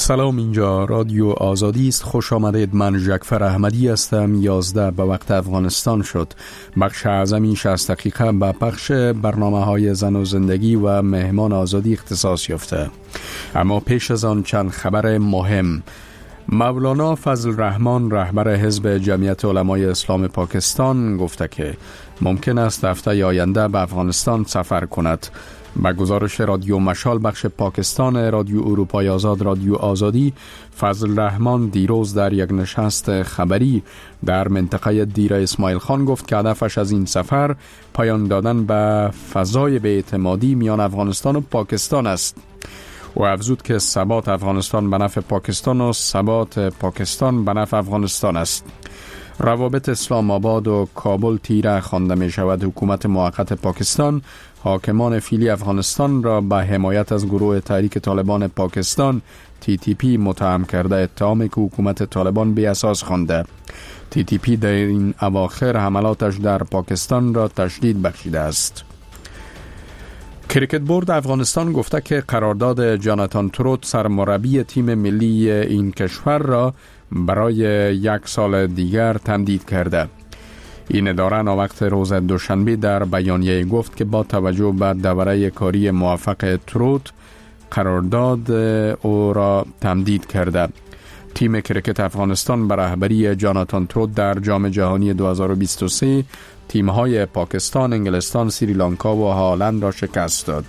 سلام، اینجا رادیو آزادی است. خوش آمدید. من جعفر احمدی هستم. 11 به وقت افغانستان شد. بخش اعظمی 60 دقیقه به پخش برنامه‌های زن و زندگی و مهمان آزادی اختصاص یافته. اما پیش از آن چند خبر مهم. مولانا فضل الرحمن رهبر حزب جمعیت علمای اسلام پاکستان گفته که ممکن است هفته آینده به افغانستان سفر کند. با گزارش رادیو مشال بخش پاکستان رادیو اروپای آزاد رادیو آزادی، فضل الرحمن دیروز در یک نشست خبری در منطقه دیر اسماعیل خان گفت که هدفش از این سفر پایان دادن به فضای بی‌اعتمادی میان افغانستان و پاکستان است. و افزود که ثبات افغانستان به نفع پاکستان و ثبات پاکستان به نفع افغانستان است. روابط اسلام آباد و کابل تیره خوانده می شود. حکومت موقت پاکستان حاکمان فعلی افغانستان را به حمایت از گروه تحریک طالبان پاکستان TTP متهم کرده. اتهامی که حکومت طالبان بی اساس خوانده. TTP در این اواخر حملاتش در پاکستان را تشدید بخشیده است. کریکت بورد افغانستان گفته که قرارداد جاناتان تروت سرمربی تیم ملی این کشور را برای 1 سال دیگر تمدید کرده. این اداره وقت روز دوشنبه در بیانیه گفت که با توجه به دوره کاری موفق تروت قرارداد او را تمدید کرده. تیم کریکت افغانستان به رهبری جاناتان تروت در جام جهانی 2023 تیم‌های پاکستان، انگلستان، سریلانکا و هالند را شکست داد.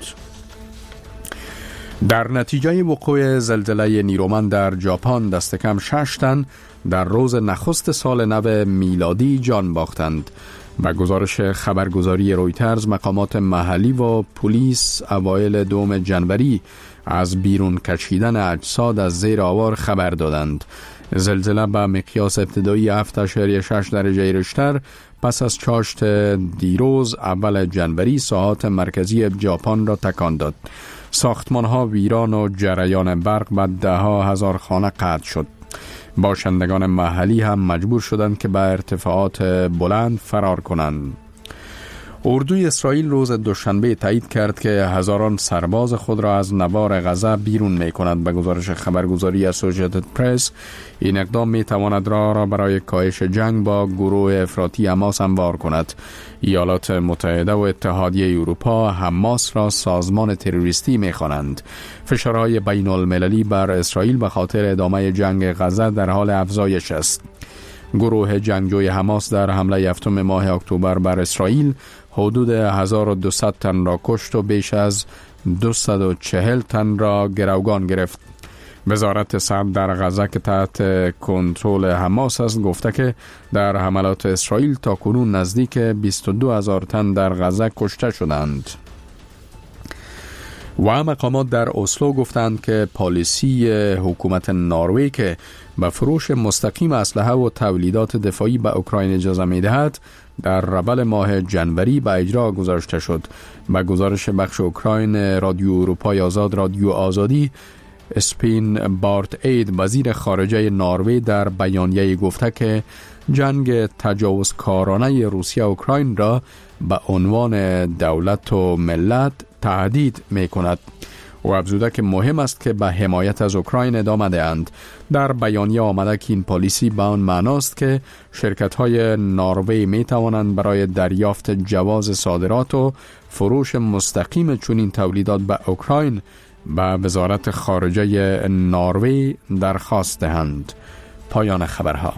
در نتیجه وقوع زلزله نیرومند در ژاپن دست کم 6 تن در روز نخست سال نو میلادی جان باختند. با گزارش خبرگزاری رویترز، مقامات محلی و پلیس اوایل 2 جنوری از بیرون کشیدن اجساد از زیر آوار خبر دادند. زلزله به مقیاس ابتدایی 7.6 درجه ریشتر پس از چاشت دیروز اول جنوری ساحات مرکزی ژاپن را تکان داد. ساختمان‌ها ویران و جریان برق به 10,000 خانه قطع شد. باشندگان محلی هم مجبور شدند که به ارتفاعات بلند فرار کنند. اردوی اسرائیل روز دوشنبه تایید کرد که هزاران سرباز خود را از نوار غزه بیرون می کند. به گزارش خبرگزاری اسوسییتد پرس، این اقدام می تواند راه را برای کاهش جنگ با گروه افراطی حماس هموار کند. ایالات متحده و اتحادیه اروپا حماس را سازمان تروریستی می خوانند. فشارهای بین المللی بر اسرائیل به خاطر ادامه جنگ غزه در حال افزایش است. گروه جنگجوی حماس در حمله 7 ماه اکتبر بر اسرائیل حدود 1200 تن را کشت و بیش از 240 تن را گروگان گرفت. وزارت صحت در غزه که تحت کنترل حماس است گفته که در حملات اسرائیل تاکنون نزدیک 22,000 تن در غزه کشته شدند. و مقامات در اسلو گفتند که پالیسی حکومت نروژ که به فروش مستقیم اسلحه و تولیدات دفاعی به اوکراین اجازه می‌دهد در ربل ماه جنوری به اجرا گذاشته شد. به گزارش بخش اوکراین رادیو اروپای آزاد رادیو آزادی، اسپین بارت اید وزیر خارجه نروژ در بیانیه گفته که جنگ تجاوزکارانه روسیه اوکراین را به عنوان دولت و ملت تهدید می کند و افزوده که مهم است که به حمایت از اوکراین ادامه دهند. در بیانیه آمده که این پالیسی به آن معناست که شرکت‌های نروژ می توانند برای دریافت جواز صادرات و فروش مستقیم چنین تولیدات به اوکراین به وزارت خارجه نروژ درخواست دهند. پایان خبرها.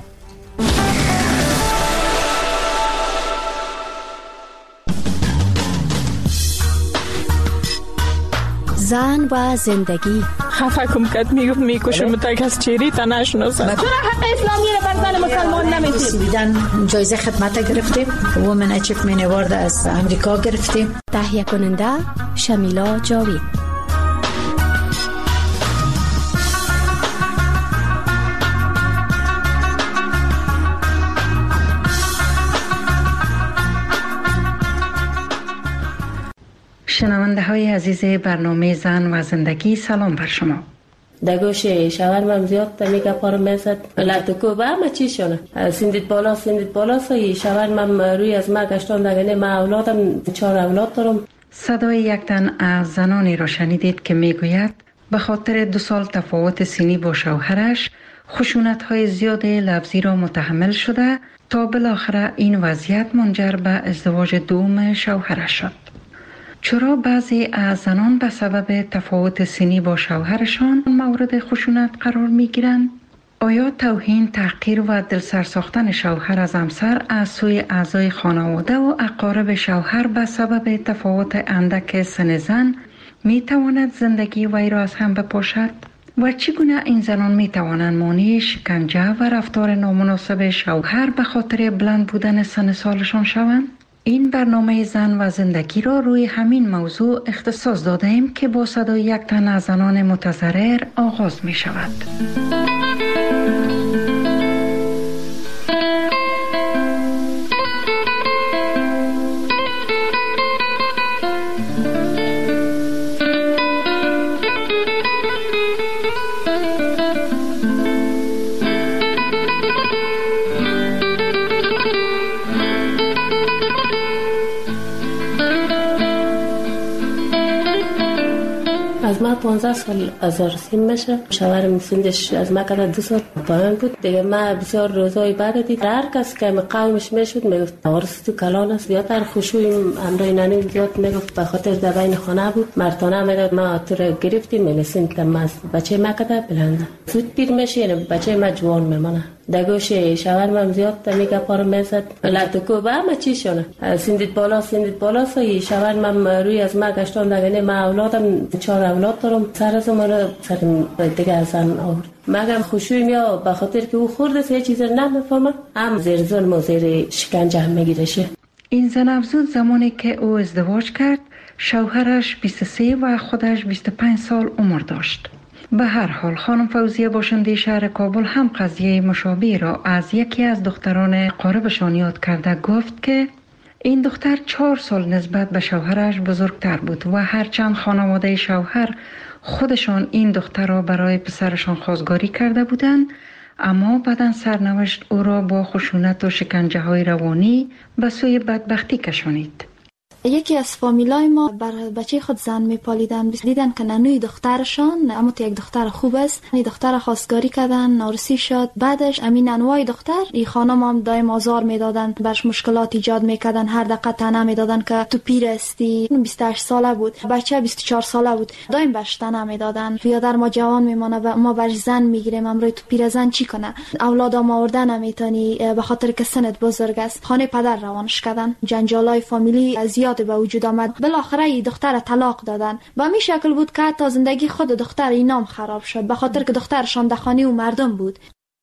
زن و زندگی. خفه کم کد میکشم تا کس چیری تا نشناسم. چرا حق اسلامی رو بر زن مسلمان نمیدید؟ جایزه خدمت گرفتیم. وومن اچیومنت اوارد از امریکا گرفتیم. تهیه کننده شمیلا جاوید. شنونده های عزیز برنامه زن و زندگی، سلام بر شما. دگوش شاورمم زیاد تا میگه پارم میسد لطکو با همه چی شونه سندید بالا سایی شاورمم روی از ما گشتان دگنه ما اولادم 4 اولاد دارم. صدای یک تن از زنانی را شنیدید که میگوید به خاطر 2 سال تفاوت سنی با شوهرش خشونت‌های زیاد لفظی را متحمل شده تا بالاخره این وضعیت منجر به ازدواج دوم شوهرش شد. چرا بعضی از زنان به سبب تفاوت سنی با شوهرشان مورد خشونت قرار می‌گیرند؟ آیا توهین، تحقیر و دلسر ساختن شوهر از همسر از سوی اعضای خانواده و اقارب شوهر به سبب تفاوت اندک سن زن می‌تواند زندگی وی را از هم بپاشد؟ و چگونه این زنان می‌توانند مانع شکنجه و رفتار نامناسب شوهر به خاطر بلند بودن سن سالشان شوند؟ این برنامه زن و زندگی را روی همین موضوع اختصاص داده ایم که با صدای یک تن از زنان متضرر آغاز می شود. از ما 15 سال از عروسی میشه. شوهرم سنش از ما کده 2 سال پایین بود. دیگه ما بسیار روزای بعد دید هر کس که قومش میشد میگفت عروس تو کلان است. زیادتر خشوع امرای نانی زیاد میگفت به خاطر در بین خانه بود. مردانه میگفت ما تو رو گرفتیم میرسیم که ما بچه ما کده بلنده زود پیر میشه، بچه ما جوان میمونه. دگوش شوهرم زیاد میگه پارو میزد لاتوکو با ما چی شونه سندید بالا سوی شوهرم روی از ما گشتان دگنه ما اولادم 4 اولاد دارم سر از ما سر دیگه از زن آورد. مگم خوشویم یا به خاطر که او خورده یه چیز نمیفهمه هم زیر ظلم و زیر شکنجه هم میگیرشه. این زن افزود زمانی که او ازدواج کرد شوهرش 23 و خودش 25 سال عمر داشت. به هر حال خانم فوزیه باشنده شهر کابل هم قضیه مشابه را از یکی از دختران قاربشان یاد کرده. گفت که این دختر 4 سال نسبت به شوهرش بزرگتر بود و هرچند خانواده شوهر خودشان این دختر را برای پسرشان خواستگاری کرده بودند، اما بعداً سرنوشت او را با خشونت و شکنجه های روانی به سوی بدبختی کشانید. یکی از فامیلای ما بر بچه خود زن میپالیدن، دیدن که ننوی دخترشان اما یک دختر خوب است، این دختر خواستگاری کردن، نارسی شد. بعدش امین ننوای دختر این خانم هم دایم آزار میدادن، برش مشکلات ایجاد میکردن، هر دقیقه طعنه میدادن که تو پیر استی. 28 ساله بود، بچه 24 ساله بود، دایم برش طعنه میدادن. بیادر ما جوان میمونه، ما برش زن میگیریم، امروز تو پیر زن چی کنه؟ اولادام آوردن نمیتونی به خاطر که سنت بزرگ است. خانه پدر روانش کردن، جنجالای فامیلی زیاد به وجود آمد. بالاخره این دختر طلاق دادن. به می شکل بود که تا زندگی خود دختر اینام خراب شد به خاطر که دخترشان دخانی و مردم بود.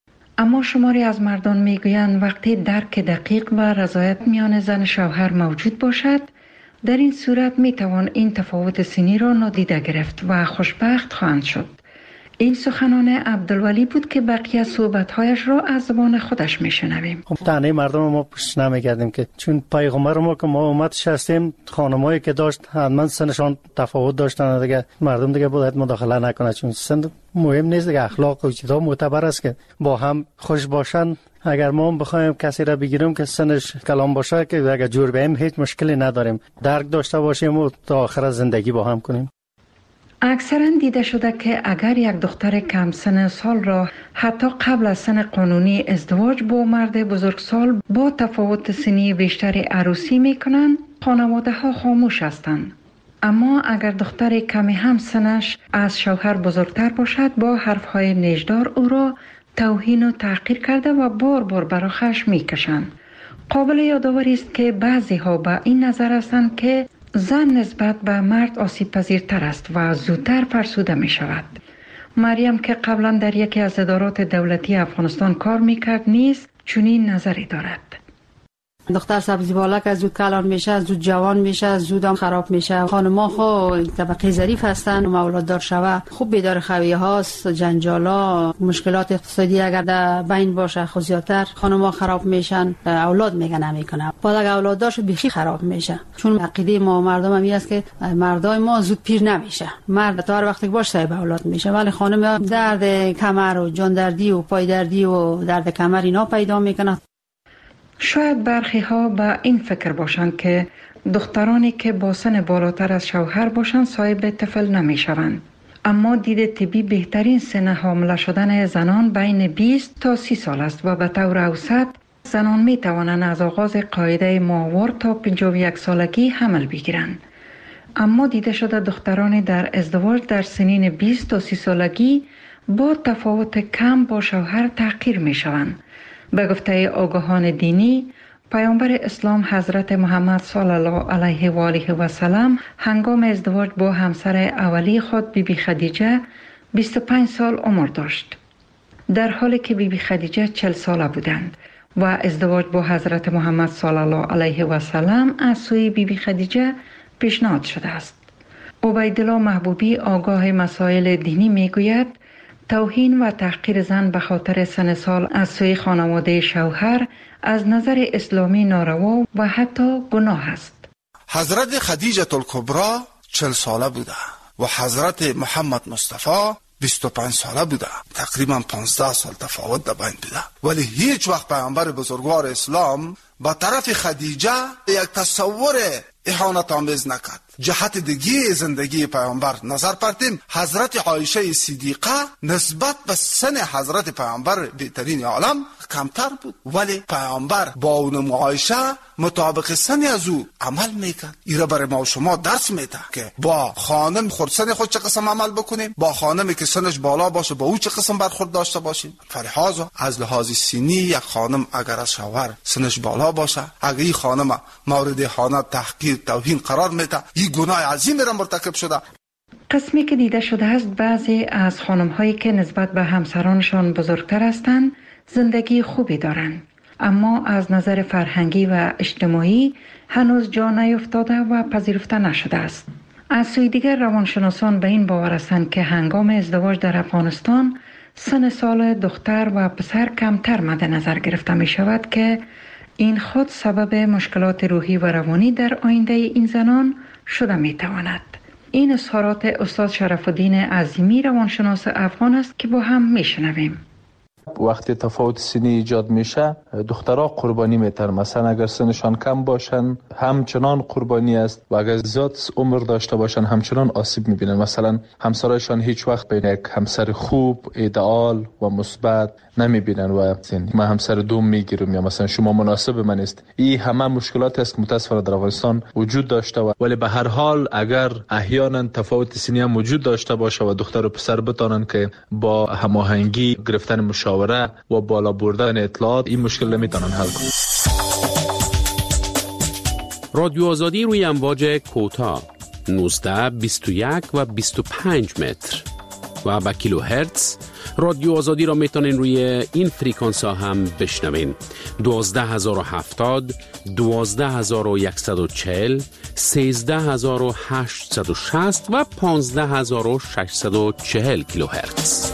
اما شماری از مردان میگویند وقتی درک دقیق و رضایت میان زن شوهر موجود باشد، در این صورت میتوان این تفاوت سنی را نادیده گرفت و خوشبخت خواهند شد. این سخنان عبدالولی بود که بقیه صحبت‌هایش را از زبان خودش میشنویم. تنه مردم ما پشت نمیگردیم که چون پیغمبر ما که ما امتش هستیم، خانمایی که داشت حتما سنشان تفاوت داشتن دیگه، مردم دیگه باید مداخله نکنه، چون سن مهم نیست دیگه، اخلاق و چیزا معتبر است که با هم خوش باشن. اگر ما بخوایم کسی را بگیریم که سنش کلام باشه که اگر جور بیم هیچ مشکلی نداریم، درک داشته باشیم و تا آخر زندگی با هم کنیم. اکثرا دیده شده که اگر یک دختر کم سن سال را حتی قبل از سن قانونی ازدواج با مرد بزرگسال با تفاوت سنی بیشتری عروسی میکنند، خانواده ها خاموش هستند. اما اگر دختر کمی هم سنش از شوهر بزرگتر باشد، با حرفهای نیشدار او را توهین و تحقیر کرده و بار بار برای خشم میکشند. قابل یادآوری است که بعضی ها به این نظر هستند که زن نسبت به مرد آسیب پذیرتر است و زودتر فرسوده می شود. مریم که قبلا در یکی از ادارات دولتی افغانستان کار می کرد نیز چنین نظری دارد. دختر سبزی بالا که زود کلان میشه، زود جوان میشه، زودم خراب میشه. خانم‌ها خو طبقه ظریف هستن، اولاد دار شوه خوب بیدار خویه هاست، جنجالا، مشکلات اقتصادی اگر در بین باشه خو زیادتر خانم‌ها خراب میشن، اولاد میگه نمیکنه. بعد اگر اولاد داشت بیخی خراب میشه، چون عقیده ما مردم هم است که مردای ما زود پیر نمیشه، مرد تا هر وقتی باشه صاحب اولاد میشه، ولی خانم درد کمر و جان دردی و پای دردی و درد کمر اینا پیدا میکنه. شاید برخی ها به این فکر باشند که دخترانی که با سن بالاتر از شوهر باشند صاحب طفل نمی شوند. اما دید طبی بهترین سن حامله شدن زنان بین 20 تا 30 سال است و به طور اوسط زنان می توانند از آغاز قاعده ماهوار تا 51 سالگی حمل بگیرند. اما دیده شده دختران در ازدواج در سنین 20 تا 30 سالگی با تفاوت کم با شوهر تحقیر می شوند. به گفته آگاهان دینی، پیامبر اسلام حضرت محمد صلی الله علیه و آله و سلم هنگام ازدواج با همسر اولی خود بیبی خدیجه 25 سال عمر داشت، در حالی که بیبی خدیجه 40 ساله بودند و ازدواج با حضرت محمد صلی الله علیه و سلم از سوی بیبی خدیجه پیشنهاد شده است. عبیدالله محبوبی آگاه مسائل دینی میگوید توهین و تحقیر زن به خاطر سن سال از سوی خانواده شوهر از نظر اسلامی ناروا و حتی گناه است. حضرت خدیجه الکبری 40 ساله بوده و حضرت محمد مصطفی 25 ساله بوده. تقریبا 15 سال تفاوت در بین بوده، ولی هیچ وقت پیامبر بزرگوار اسلام با طرف خدیجه یک تصور اهانت آمیز نکرد. جهت دیگه زندگی پیامبر نظر پرتیم، حضرت عایشه صدیقه نسبت به سن حضرت پیامبر بهترین عالم کمتر بود، ولی پیامبر با اون عایشه مطابق سن از او عمل میکرد. ایره برای ما و شما درس میده که با خانم خودسن خود چه قسم عمل بکنیم، با خانمی که سنش بالا باشه با او چه قسم برخورد داشته باشیم. فلحاظا از لحاظ سنی یک خانم اگر از شوهر سنش بالا باشه، اگر این خانم مورد اهانت، تحقیر، توهین قرار میده، این گناه عظیمی را مرتکب شده. قسمی که دیده شده است بعضی از خانم‌هایی که نسبت به همسرانشان بزرگتر هستند زندگی خوبی دارند، اما از نظر فرهنگی و اجتماعی هنوز جا نیفتاده و پذیرفته نشده است. از سوی دیگر روانشناسان به این باور هستند که هنگام ازدواج در افغانستان سن سال دختر و پسر کمتر مد نظر گرفته می شود که این خود سبب مشکلات روحی و روانی در آینده این زنان شده می تواند. این اظهارات استاد شرف الدین عظیمی روانشناس افغان است که با هم می شنویم. وقتی تفاوت سنی ایجاد میشه دخترها قربانی میتر، مثلا اگر سنشان کم باشن همچنان قربانی است و اگر زیاد عمر داشته باشن همچنان آسیب میبینن. مثلا همسرایشان هیچ وقت بین یک همسر خوب، ایدئال و مثبت نمیبینن و ما همسر دوم میگیریم یا مثلا شما مناسب من است. این همه مشکلات است که متاسفانه در افغانستان وجود داشته ولی به هر حال اگر احیانا تفاوت سنی هم وجود داشته باشه و دختر و پسر بتانن که با هماهنگی گرفتن مشاوره و بالا بردن اطلاعات این مشکل نمیتونن حل کنن. رادیو آزادی روی امواج کوتاه 19 21 و 25 متر و با کیلو هرتز. رادیو آزادی را میتونین روی این فریکانس ها هم بشنوین. 12070 12140 13860 و 15640 کیلو هرتز.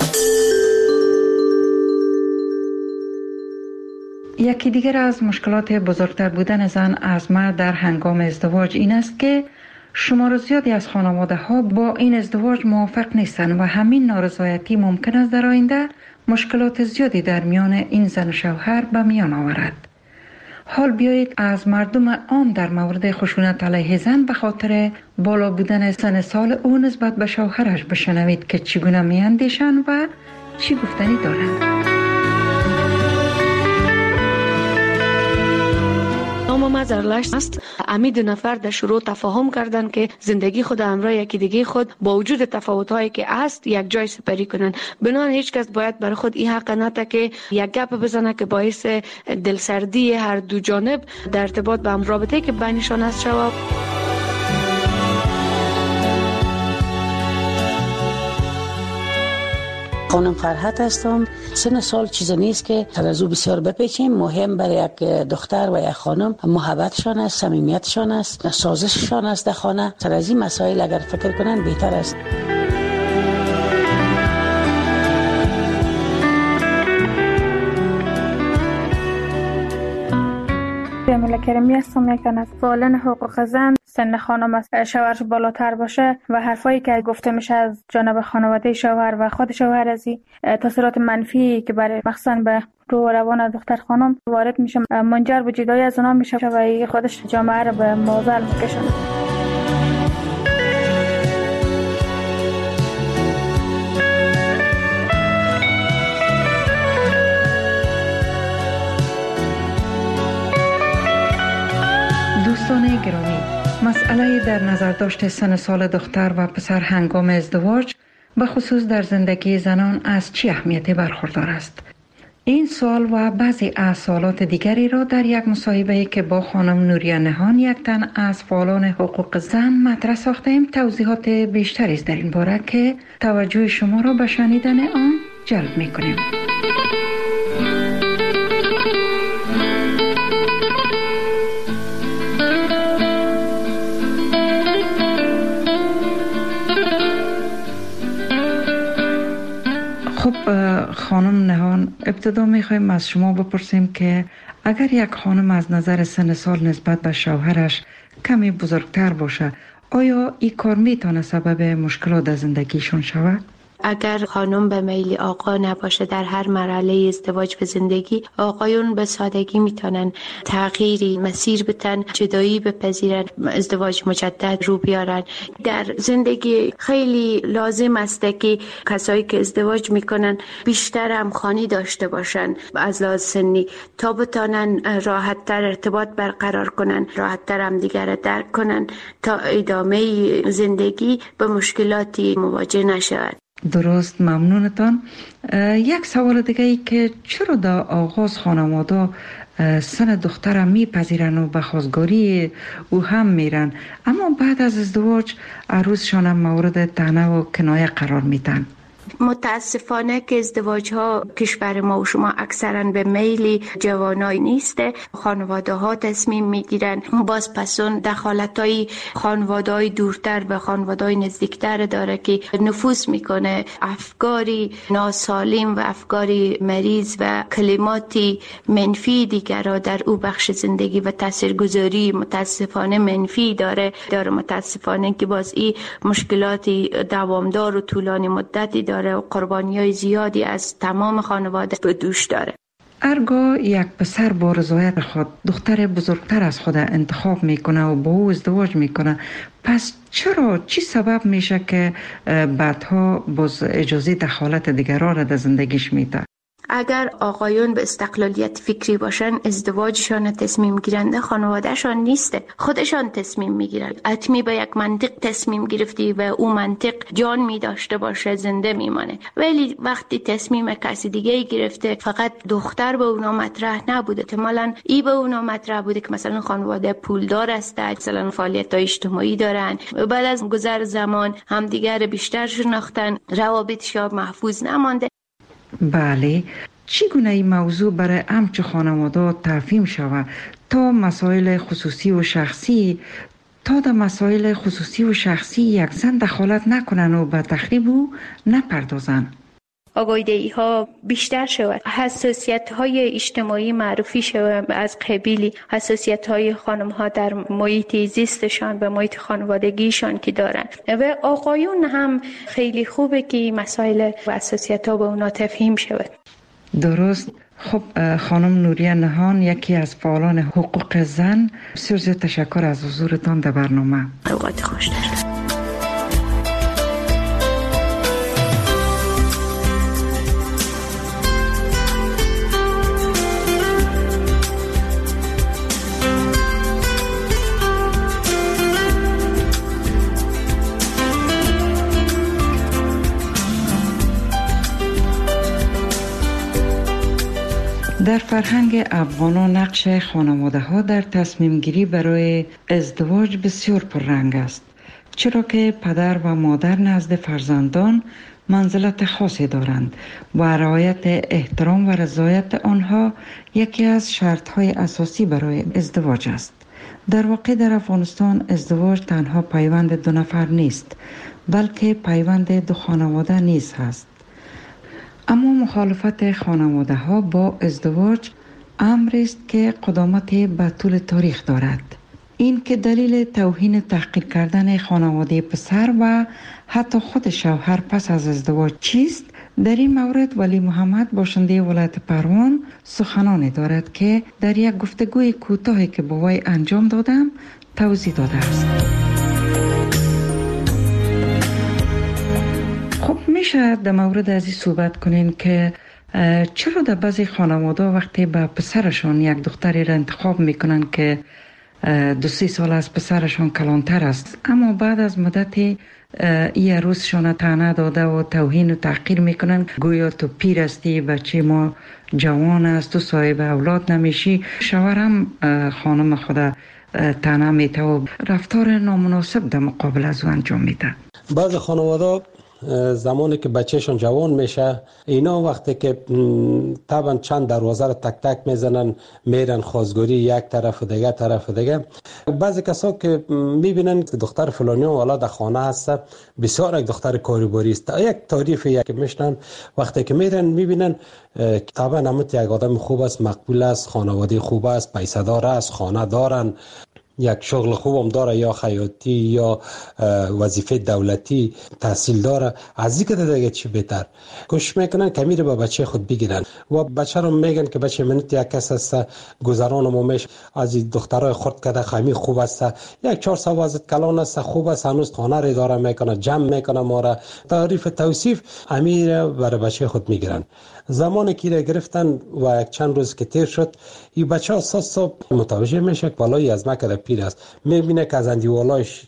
یکی دیگر از مشکلات بزرگتر بودن زن از مرد در هنگام ازدواج این است که شمار زیادی از خانواده ها با این ازدواج موافق نیستند و همین نارضایتی ممکن است در آینده مشکلات زیادی در میان این زن و شوهر به میان آورد. حال بیایید از مردم عام در مورد خشونت علیه زن به خاطر بالا بودن سن سال او نسبت به شوهرش بشنوید که چگونه میاندیشند و چی گفتنی دارند. نام زرلشت است. امی دو نفر در شروع تفاهم کردند که زندگی خود همراه یکی دیگه خود با وجود تفاوت‌هایی که هست یک جای سپری کنن. بنابراین هیچ کس باید برای خود این حق نده که یک گپ بزنه که باعث دلسردی هر دو جانب در ارتباط به هم رابطه‌ای که بینشان هست شود. خانم فرحت هستم. سن سال چیز نیست که از او بسیار بپیچیم. مهم برای یک دختر و یک خانم محبتشان است، صمیمیتشان است، سازششان است در خانه. سر از این مسائل اگر فکر کنن بهتر است. جمیله کریمی هستم. یکن از فعالان حقوق زن. سن خانم از شوهرش بالاتر باشه و حرفایی که گفته میشه از جانب خانواده شوهر و خود شوهر از تاثیرات منفی که برای مخصوصا به روح و روان دختر خانم وارد میشه منجر به جدایی از اونها میشه و خودش جامعه رو به معضل میکشونه. دوستان گرامی، مسئله در نظر داشت سن سال دختر و پسر هنگام ازدواج به خصوص در زندگی زنان از چه اهمیتی برخوردار است؟ این سوال و بعضی از سوالات دیگری را در یک مصاحبه‌ای که با خانم نوریه نهان، یک تن از فعالان حقوق زن مطرح ساختیم، توضیحات بیشتری است در این باره که توجه شما را به شنیدن آن جلب می‌کنیم. خب خانم نهان، ابتدا میخوایم از شما بپرسیم که اگر یک خانم از نظر سن سال نسبت به شوهرش کمی بزرگتر باشه، آیا این کار میتونه سبب مشکلات در زندگیشون شود؟ اگر خانم به میل آقا نباشه در هر مرحله ازدواج به زندگی، آقایون به سادگی میتونن تغییری مسیر بتن، جدایی بپذیرن، ازدواج مجدد رو بیارن. در زندگی خیلی لازم است که کسایی که ازدواج میکنن بیشتر همخوانی داشته باشن از لحاظ سنی تا بتونن راحت‌تر ارتباط برقرار کنن، راحت‌تر هم دیگر را درک کنن تا ادامه زندگی به مشکلاتی مواجه نشود. درست، ممنونتان. یک سوال دیگه ای که چرا در آغاز خانواده سن دختر میپذیرن و به خواستگاری او هم میرن، اما بعد از ازدواج عروسشان مورد طعنه و کنایه قرار میدن؟ متاسفانه که ازدواج ها کشور ما و شما اکثرا به میل جوانای نیسته. خانواده ها تصمیم میگیرن، باز پسون دخالت های خانواده های دورتر به خانواده های نزدیکتر داره که نفوذ میکنه، افکاری ناسالم و افکاری مریض و کلماتی منفی دیگر را در او بخش زندگی و تاثیرگذاری متاسفانه منفی داره. متاسفانه که باز این مشکلاتی دوامدار و طولانی مدتی داره و قربانی‌های زیادی از تمام خانواده به دوش داره. ارگاه یک پسر با رضایت خود دختر بزرگتر از خود انتخاب میکنه و با او ازدواج میکنه، پس چرا چی سبب میشه که بعدها باز اجازه دخالت دیگران را در زندگیش میده؟ اگر آقایون به استقلالیت فکری باشن، ازدواجشان تصمیم گیرنده خانوادهشان نیسته، خودشان تصمیم میگیرن. حتمی به یک منطق تصمیم گرفتی و اون منطق جان می داشته باشه زنده میمانه. ولی وقتی تصمیم کسی دیگه گرفته، فقط دختر به اونا مطرح نبوده، احتمالاً ای به اونا مطرح بوده که مثلا خانواده پولدار است، مثلا فعالیت‌های اجتماعی دارن، بعد از گذر زمان همدیگر بیشتر شناختن، روابطشان محفوظ نمانده. بله، چگونه این موضوع برای همچه خانواده تفهیم شود تا مسائل خصوصی و شخصی یک زن دخالت نکنن و به تخریب او نپردازن؟ آگاهی ها بیشتر شود، حساسیت های اجتماعی معرفی شود، از قبیل حساسیت های خانم ها در محیط زیستشان به محیط خانوادگیشان که دارن و آقایون هم خیلی خوبه که مسائل و حساسیت ها به اونا تفهیم شود. درست. خب خانم نوریه نهان، یکی از فعالان حقوق زن، بسیار زیاد تشکر از حضورتان در برنامه. اوقات خوش دارد. در فرهنگ افغانان نقش خانواده ها در تصمیم گیری برای ازدواج بسیار پررنگ است، چرا که پدر و مادر نزد فرزندان منزلت خاصی دارند و رعایت احترام و رضایت آنها یکی از شرط های اساسی برای ازدواج است. در واقع در افغانستان ازدواج تنها پیوند دو نفر نیست، بلکه پیوند دو خانواده نیز هست. اما مخالفت خانواده ها با ازدواج امری است که قدامتی به طول تاریخ دارد. این که دلیل توهین تحقیر کردن خانواده پسر و حتی خود شوهر پس از ازدواج چیست؟ در این مورد ولی محمد باشنده ولایت پروان سخنانی دارد که در یک گفتگوی کوتاهی که با وی انجام دادم توضیح داده است. خب میشه در مورد از این صحبت کنین که چرا در بعضی خانواده وقتی به پسرشان یک دختری را انتخاب میکنن که 2-3 سال از پسرشان کلانتر است، اما بعد از مدت ای عروسشان طعنه داده و توهین و تحقیر میکنن. گویا تو پیر هستی، بچه ما جوان است، تو صاحب اولاد نمیشی. شوهرم خانم خود طعنه میته و رفتار نامناسب در مقابل از او انجام میده. بعض خانواده زمانی که بچهشون جوان میشه، اینا وقتی که طبعا چند دروازه رو تک تک میزنن، میرن خواستگاری یک طرف و دیگه طرف و دیگه. بعضی کسا که میبینن که دختر فلانی والا در خانه هست، بسیار یک دختر کاریباری است، یک تعریف یک میشنن. وقتی که میرن میبینن طبعا همت یک آدم خوب است، مقبول است، خانواده خوب است، پیسه دار است، خانه دارن، یک شغل خوبم داره، یا خیاطی یا وظیفه دولتی، تحصیل داره. از این که دیگه چی بهتر کوشش میکنن که میره با بچه خود بگیرن و بچه رو میگن که بچه منت یک کس است، گذران مومش از این دخترای خورد کرده، خمی خوب است، یک 400 وزت کلان است، خوب است، هنوز خانه رو اداره میکنه، جمع میکنه، ما را تعریف توصیف امیر برای بچه خود میگیرن. زمانی که را گرفتن و یک چند روز که تیر شد، این بچه اساسا متوجه میشه که بالای از مکه پیر است، میبینه که از اندیوالایش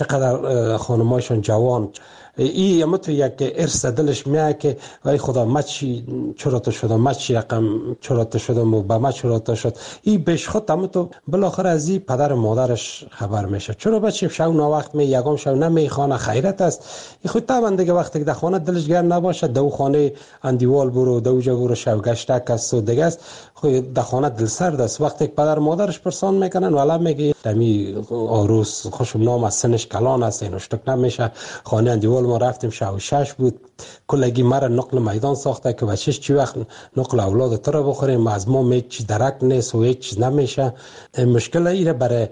چقدر خانمایشون جوان. ای امت یک ارث دلش میاد که وای خدا ما چی چرا شدم، ما چی رقم چرا شدم و با ما چرا شد. ای بهش خود امت بالاخره از این پدر و مادرش خبر میشه. چرا بچه شو نا وقت می یگام شو نمیخوانه، خیرت است. ای خود طبعا دیگه وقتی که در خانه دلش گرم نباشه، دو خانه اندیوال برو، دو جا برو، شو گشتک است و دیگه است، خود در خانه دل سرد است. وقتی که پدر مادرش پرسان میکنن والا میگه دمی عروس خوشم نام از سنش کلان است، اینو شتک نمیشه. خانه اندیوال ما رفتیم شو 6 بود، کلگی مرا نقل میدان ساخته که بچهش چی وقت نقل اولاد تو رو بخوریم، از ما هیچ درک نیست و هیچ نمیشه. مشکل ایره برای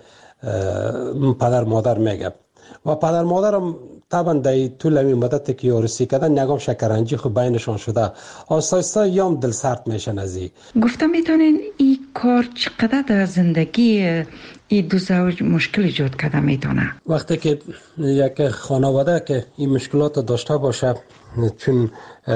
پدر مادر میگه و پدر مادرم طبعا در طول این مدت که عروسی کردن نگام شکرنجی خود بینشان شده، آسایسته یام دل سرد میشن. از این گفتم میتونین این کار چقدر در زندگی این دو زوج مشکل ایجاد کرده میتونه؟ وقتی که یک خانواده که این مشکلات داشته باشه، چون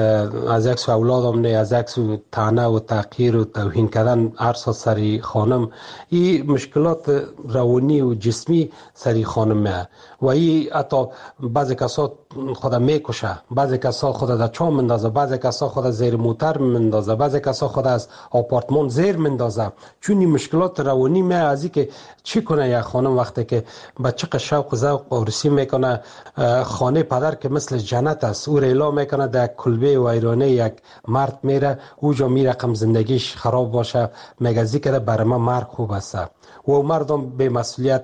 از یک سو اولادم نه، از یک سو طعنه و تحقیر و توهین کردن ارسا سری خانم، این مشکلات روانی و جسمی سری خانم میه و این حتی بعضی کسا خدا میکشه، بعضی کسا خدا در چاه مندازه، بعضی کسا خدا زیر موتر مندازه، بعضی کسا خدا از آپارتمان زیر مندازه. چون این مشکلات روانی میه. از این که چی کنه یک خانم وقتی که بچه شوق و ذوق عروسی میکنه، خانه پدر که مثل جنت است، او ریلا میکنه در کلبه و ایرانه یک مرد میره، اوجا میره کم زندگیش خراب باشه، میگه که برای ما مرد خوب است و مردم به مسئولیت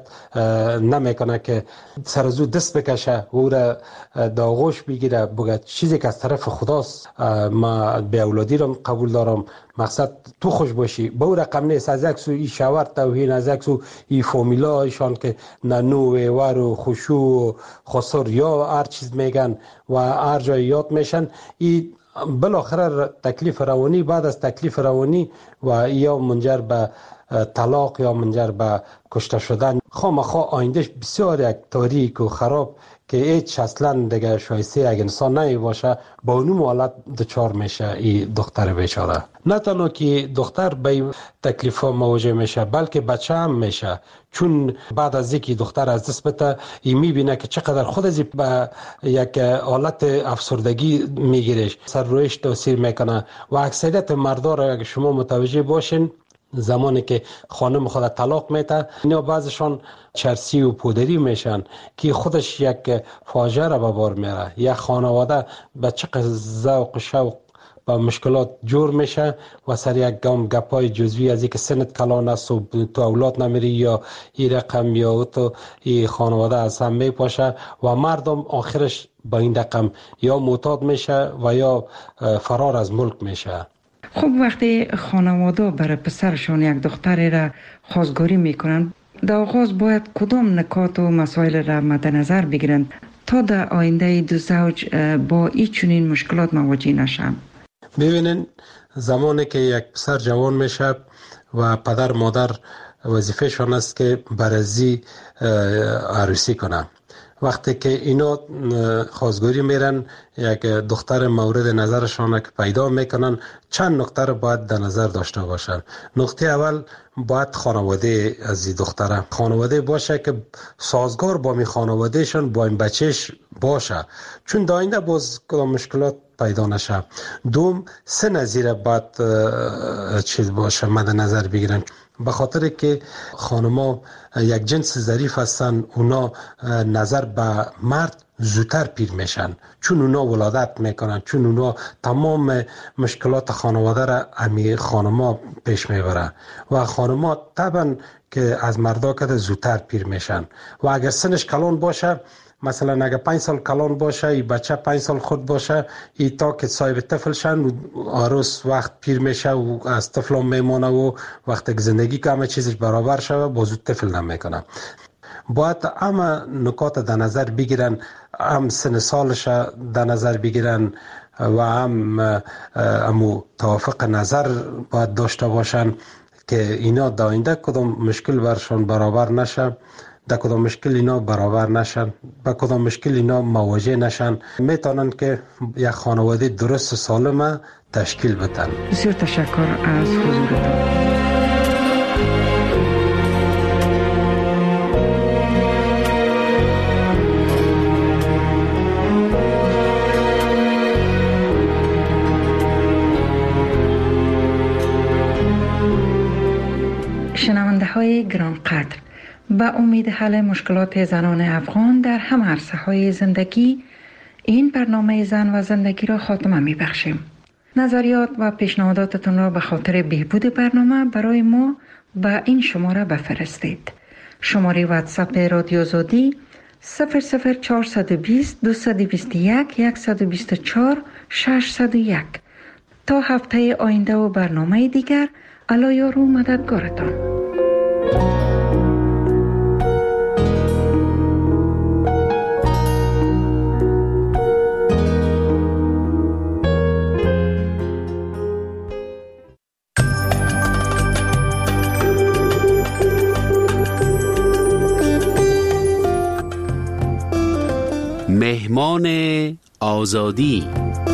نمیکنه که سر زود دست بکشه و او را داغوش بگیره، بگه چیزی که از طرف خداست، ما به اولادی رو قبول دارم، مقصد تو خوش باشی. به او رقم نیست. از یک سو ای شوهر توهین، از یک سو ای فامیلا ایشان که ننو و ور و خوشو و خسر یا هر چیز میگن و هر جای یاد میشن. ای بالاخره تکلیف روانی، بعد از تکلیف روانی و یا منجر به طلاق یا منجر به کشته شدن. خامخا آیندهش بسیار یک تاریک و خراب که هیچ اصلا دیگه شایسته یک انسان نمی باشه، با اونم حالت دچار میشه این دختر بیچاره. نه تنها که دختر به تکلیف ها مواجه میشه، بلکه بچه هم میشه. چون بعد از اینکه دختر از دست بده، این میبینه که چقدر خود از به یک حالت افسردگی میگیرش، سر رویش تاثیر میکنه. و اکثریت مردا را اگه شما متوجه باشین، زمانی که خانم خود طلاق میده، اینا بعضشان چرسی و پودری میشن که خودش یک فاجعه را به بار میاره. یک خانواده به چقدر ذوق و شوق با مشکلات جور میشه و سر یک گپای جزوی از اینکه سنت کلان است و تو اولاد نمیری یا این رقم یا تو این خانواده از هم میپاشه و مردم آخرش با این رقم یا معتاد میشه و یا فرار از ملک میشه. خب وقتی خانواده برای پسرشون یک دختری را خواستگاری میکنن، در آغاز باید کدام نکات و مسائل را مد نظر بگیرن تا در آینده دو زوج با این چنین مشکلات مواجه نشن؟ ببینین، زمانی که یک پسر جوان میشه و پدر مادر وظیفه شان است که برازی عروسی کنه وقتی که اینا خواستگاری میرن یک دختر مورد نظرشان که پیدا میکنن، چند نکته رو باید در نظر داشته باشن. نکته اول باید خانواده از این دختره خانواده باشه که سازگار با می خانوادهشان با این بچهش باشه، چون داینده باز کدام مشکلات پیدا نشه. دوم سه نظیره باید چیز باشه مد نظر بگیرن، به خاطر که خانما یک جنس ظریف هستن، اونا نظر به مرد زودتر پیر میشن، چون اونا ولادت میکنن، چون اونا تمام مشکلات خانواده را امی خانما پیش میبره و خانما طبعا که از مردا که زودتر پیر میشن و اگر سنش کلان باشه، مثلا اگر 5 سال کلان باشه، این بچه 5 سال خود باشه، این تا که صاحب طفل شن عروس وقت پیر میشه و از طفل هم میمونه و وقتی که زندگی که همه چیزش برابر شده بازو طفل نمیکنه. باید همه نکات در نظر بگیرن، هم سن سالش در نظر بگیرن و هم توافق نظر باید داشته باشن که اینا داینده کدام مشکل برشان برابر نشه، در کدام مشکل اینا برابر نشن، با کدام مشکل اینا مواجه نشن، میتونن که یک خانواده درست و سالمه تشکیل بدن. بسیار تشکر از حضورتان. شنونده های گرانقدر، با امید حل مشکلات زنان افغان در همه عرصه‌های زندگی، این برنامه زن و زندگی را خاتمه می بخشیم. نظریات و پیشنهاداتتون را به خاطر بهبود برنامه برای ما به این شماره بفرستید. شماره واتساپ رادیو آزادی 00420 221 124 601. تا هفته آینده و برنامه دیگر، الله یار و مددگارتان. مهمان آزادی.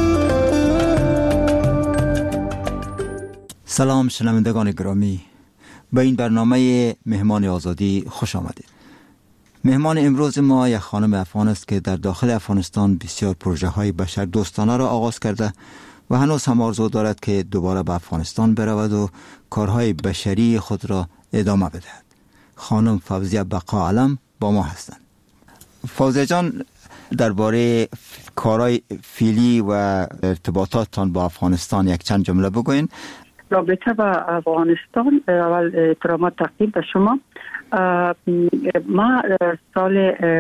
سلام شنوندگان گرامی، به این برنامه مهمان آزادی خوش آمدید. مهمان امروز ما یک خانم افغان است که در داخل افغانستان بسیار پروژه های بشر دوستانه را آغاز کرده و هنوز هم آرزو دارد که دوباره به افغانستان برود و کارهای بشری خود را ادامه بدهد. خانم فوزیه بقا علم با ما هستند. فوزیه جان، درباره کارهای فعلی و ارتباطاتتان با افغانستان یک چند جمله بگوین. رابطه با افغانستان، اول احترامات تقدیم به شما. ما سال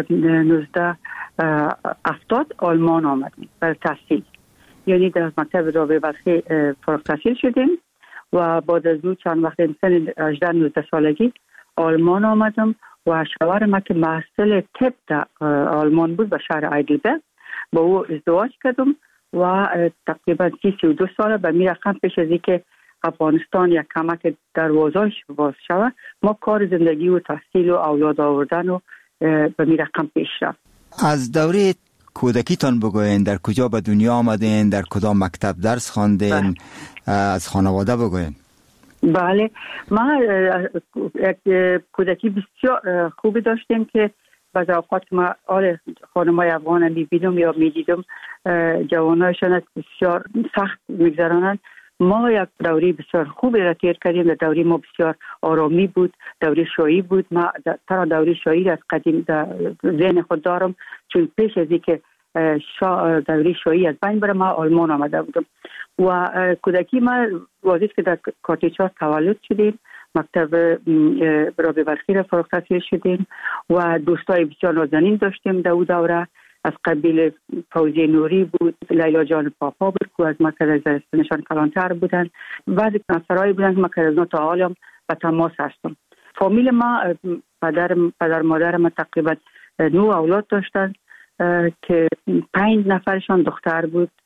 1970 آلمان آمدیم برای تحصیل، یعنی در مکتب رابعه بلخی فارغ التحصیل شدیم و بعد از او چند وقت سن 18-19 سالگی آلمان آمدم و شوهر ما که محصل طب در آلمان بود به شهر هایدلبرگ، با او ازدواج کردم و تقریبا 32 سال به می رقم پیش از اینکه افغانستان یک کمک دروازه‌اش باز شود، ما کار زندگی و تحصیل و اولاد آوردن و به می رقم پیش رفت. از دوره کودکیتان بگوین، در کجا به دنیا آمدین، در کدام مکتب درس خواندین، از خانواده بگوین. بله، ما یک کودکی بسیار خوبی داشتیم که بعض اوقات ما خانمای افغان می‌بینم یا می‌دیدم جوانایشان بسیار سخت می‌گذرانند. ما یک دوره بسیار خوبی را تیر کردیم. در دوره ما بسیار آرامی بود، دوره شایی بود. ما ترا دوره شایی از قدیم در ذهن خود دارم، چون پیش از اینکه دوره شایی از بین بره ما آلمان آمده بودم و کودکی ما واضح که در کاتیچا تولد شدیم، مکتب رابعه بلخی را فارغ التحصیل شدیم و دوستای بسیار نازنین داشتیم در اون دوره. از قبیل فوزی نوری بود، لیلا جان پاپا بود که از مکتب زرستانشان کلانتر بودن، بعضی کنسرهایی بودن که مکتب از تا حالم به تماس هستم. فامیل ما، پدر مادر ما تقریبا 9 اولاد داشتن که 5 نفرشان دختر بود،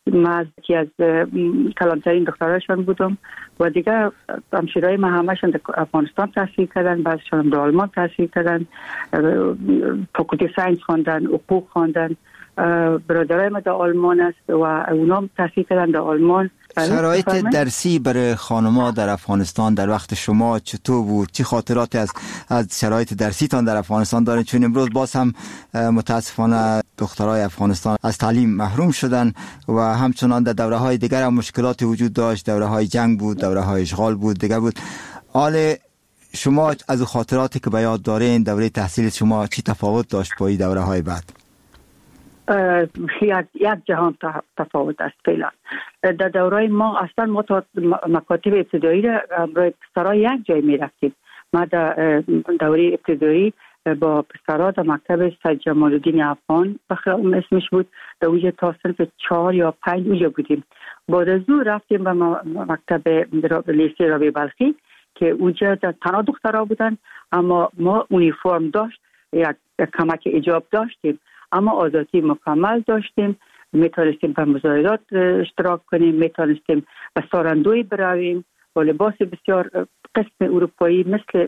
من یکی از کلانترین دختراشون بودم و دیگه همشیرای ما همشون در افغانستان تحصیل کردن، بعضشون در آلمان تحصیل کردن، فاکولته ساینس خواندن، حقوق خواندن. برادرای ما در آلمان است و اونا تحصیل کردن در آلمان. شرایط درسی برای خانم‌ها در افغانستان در وقت شما چطور بود؟ چه خاطراتی از شرایط درسیتان در افغانستان دارید؟ چون امروز باز هم متاسفانه دخترای افغانستان از تعلیم محروم شدن و همچنان در دوره‌های دیگر هم مشکلاتی وجود داشت. دوره‌های جنگ بود، دوره‌های اشغال بود، دیگه بود. حال شما از خاطراتی که به یاد دارین دوره تحصیل شما چی تفاوت داشت با این دوره‌های بعد؟ یک جهان تفاوت است فعلا. در دوره ما اصلا ما تا مکاتب ابتدایی را برای پسرها یک جای می رفتیم. ما در دوره ابتدایی با پسرها در مکتب سید جمال الدین افغان اسمش بود، در اونجا تا صنف 4 یا 5 اونجا بودیم. بعد از اون رفتیم به مکتب لیسه رابعه بلخی که اونجا تنها دخترها بودن، اما ما اونیفرم داشت، یک کمک اجاب داشتیم، اما آزادی مکمل داشتیم. میتونستیم به مظاهرات اشتراک کنیم، میتونستیم به ساراندوی برویم با لباس بسیار قسم اروپایی مثل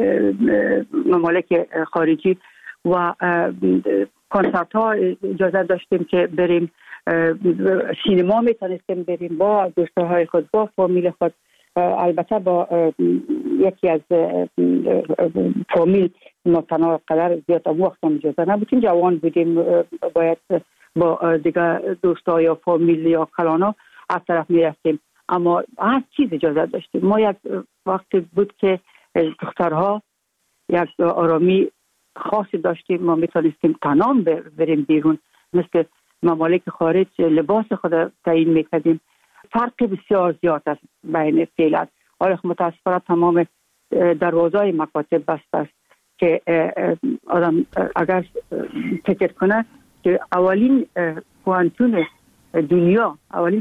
ممالک خارجی و کنسرت ها اجازه داشتیم که بریم، سینما میتونستیم بریم با دوستهای خود، با فامیل خود. البته با یکی از فامیل ما تنها قدر زیاد وقت هم اجازه نبودیم، جوان بودیم، باید با دیگه دوستا یا فامیل یا کلانا از طرف میرفتیم، اما هر چیز اجازه داشتیم. ما یک وقت بود که دخترها یک آرامی خاصی داشتیم، ما میتونستیم تنها بریم بیرون، مثل ممالک خارج لباس خود تعیین میکردیم. فرق بسیار زیاد است بین فعلا. حالا متاسفانه تمام دروازهای مکاتب بسته است که آدم اگر فکر کنه که اولین پوانتون دنیا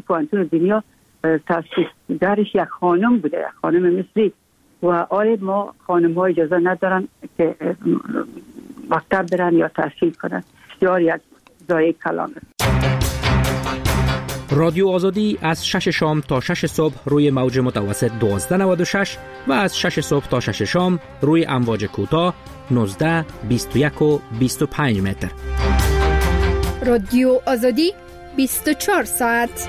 تاسیسگرش یک خانم بوده، یک خانم مصری، و حال ما خانم ها اجازه ندارن که مکتب برن یا تحصیل کنن. بسیار یک ضایع کلان است. رادیو آزادی از 6 شام تا 6 صبح روی موج متوسط 1296 و از 6 صبح تا 6 شام روی امواج کوتاه 19، 21 و 25 متر. رادیو آزادی 24 ساعت.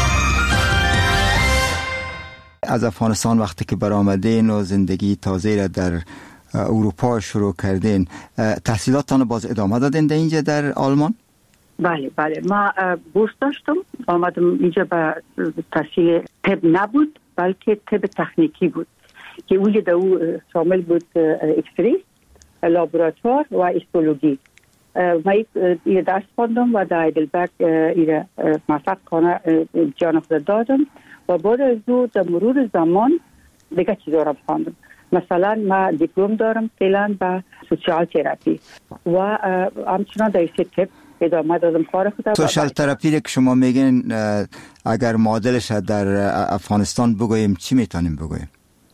از افغانستان وقتی که برآمدین و زندگی تازه را در اروپا شروع کردین، تحصیلاتتان باز ادامه دادین در اینجا در آلمان؟ بله ما بورس داشتم، آمدم اینجا به تحصیل طب نبود بلکه طب تکنیکی بود که اونجا در او شامل بود اکسری، لابراتوار و هیستولوژی. ما این درس خواندم و در هایدلبرگ این موفق کنه جان خود دادم و بعد از او در مرور زمان دیگه چیزا را خواندم. مثلا ما دیپلم دارم فعلا به سوشال تراپی و همچنان در طب ادامه دادم کار خودم. سوشال تراپی که شما میگین اگر معادلش در افغانستان بگوییم چی میتونیم بگوییم؟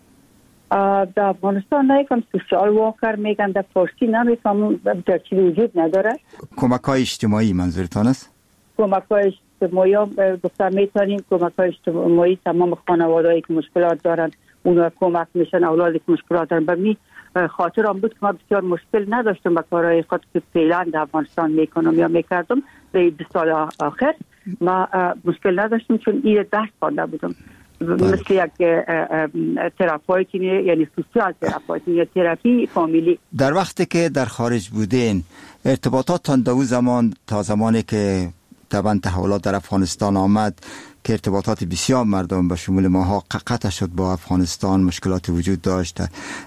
در افغانستان نمی‌فهم، سوشال واکر میگن، در فارسی نمی‌فهمم، در چیزی وجود نداره. کمک‌های اجتماعی منظورتان است؟ کمک‌های اجتماعی گفتم میتونیم کمک‌های اجتماعی تمام خانواده‌ای که مشکلات دارن اونا کمک میشن، اولادی که مشکلات دارن. به می خاطرم بود که ما بسیار مشکل نداشتم با کارهای خود که فعلا در افغانستان میکنم یا میکردم. به 20 سال آخر ما مشکل نداشتم چون این درس خوانده بودم. مثل یک تراپیوتی، یعنی سوشال تراپیوتی یا تراپی فامیلی. در وقتی که در خارج بودین ارتباطاتتان در اون زمان تا زمانی که طبعا تحولات در افغانستان آمد که ارتباطات بسیار مردم به شمول ماها قطع شد با افغانستان، مشکلات وجود داشت،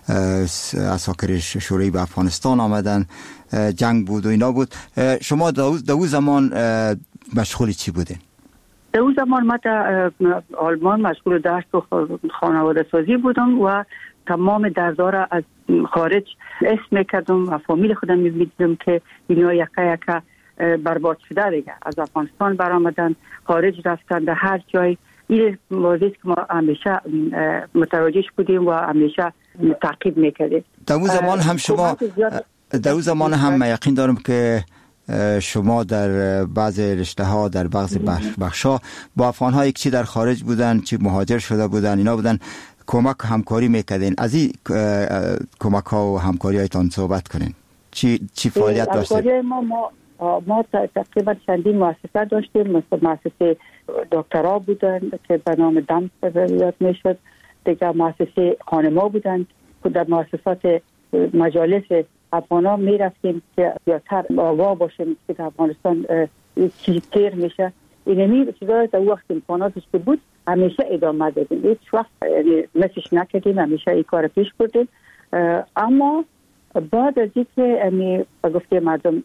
عساکر شوروی به افغانستان آمدن، جنگ بود و اینا بود. شما در اون زمان مشغول چی بودین؟ در اون زمان ما در آلمان مشغول درس و خانواده سازی بودم و تمام دردارا از خارج اسم کردم و فامیل خودم می‌دیدم که اینا یکا برباد شده دیگه، از افغانستان برآمدن، خارج رفتن، در هر جای. این موضوعی که ما همیشه متوجهش بودیم و همیشه تعقیب میکردیم. در اون زمان هم شما در اون زمان هم یقین دارم که شما در بعض رشته ها در بعض بخش ها با افغان هایی که چی در خارج بودن چی مهاجر شده بودن اینا بودن کمک همکاری میکردین. از این کمک ها و همکاری هایتان صحبت کنین. چی فعالیت داشتید؟ ما تقریبا چندین مؤسسه داشتیم. مثل مؤسسه دکترا بودن که به نام دمس یاد میشد، دیگه مؤسسه خانما بودن که در مؤسسات مجالس افغانا میرفتیم که زیادتر آوا باشیم که در افغانستان چیزی تیر میشه. اینمی چیزا در وقت امکاناتش که بود همیشه ادامه دادیم، هیچ وقت مسش نکردیم، همیشه این کار پیش بردیم. اما بعد از اینکه گفته مردم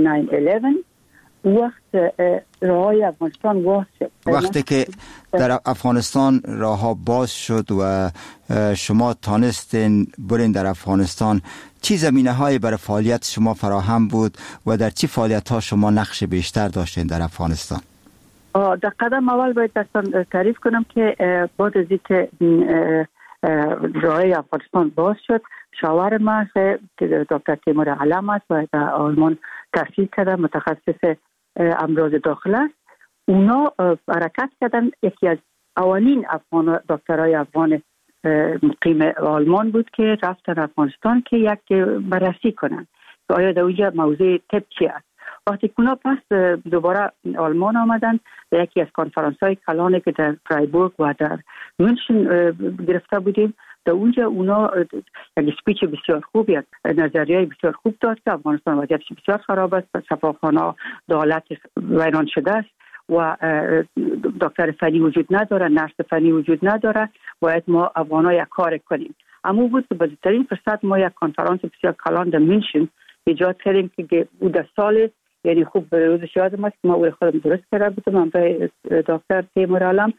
9/11 وقت راههای افغانستان باز شد، وقتی که در افغانستان راهها باز شد و شما تانستین برین در افغانستان، چی زمینه های برای فعالیت شما فراهم بود و در چی فعالیت ها شما نقش بیشتر داشتین در افغانستان؟ در قدم اول باید دستان تعریف کنم که بعد از اینکه راههای افغانستان باز شد، شاور ما که دکتر تیمور علم است و در آلمان تحصیل کرده، متخصص امراض داخله است. اونا حرکت کردن. یکی از اولین دکترای افغان مقیم آلمان بود که رفتن افغانستان که یک بررسی کنن که آیا در اونجا موضوع طب چی است. وقتی اونا پس دوباره آلمان آمدن، یکی از کنفرانس های کلانی که در فرایبورگ و در مونشن گرفته بودیم، در اونجا اونا یک سپیچ بسیار خوب، یک نظریه بسیار خوب داد که افغانستان وضعیتش بسیار خراب است، شفاخانه دولت ویران شده است و دکتر فنی وجود نداره، نرس فنی وجود نداره، باید ما افغانا یک کار کنیم. اما بود که بزرگترین فرصت ما یک کنفرانس بسیار کلان در مونشن ایجاد کردیم که بود سال، یعنی خوب به روزش یادم است که ما او خودم درست کرده بودم، من به دکتر تیمور علم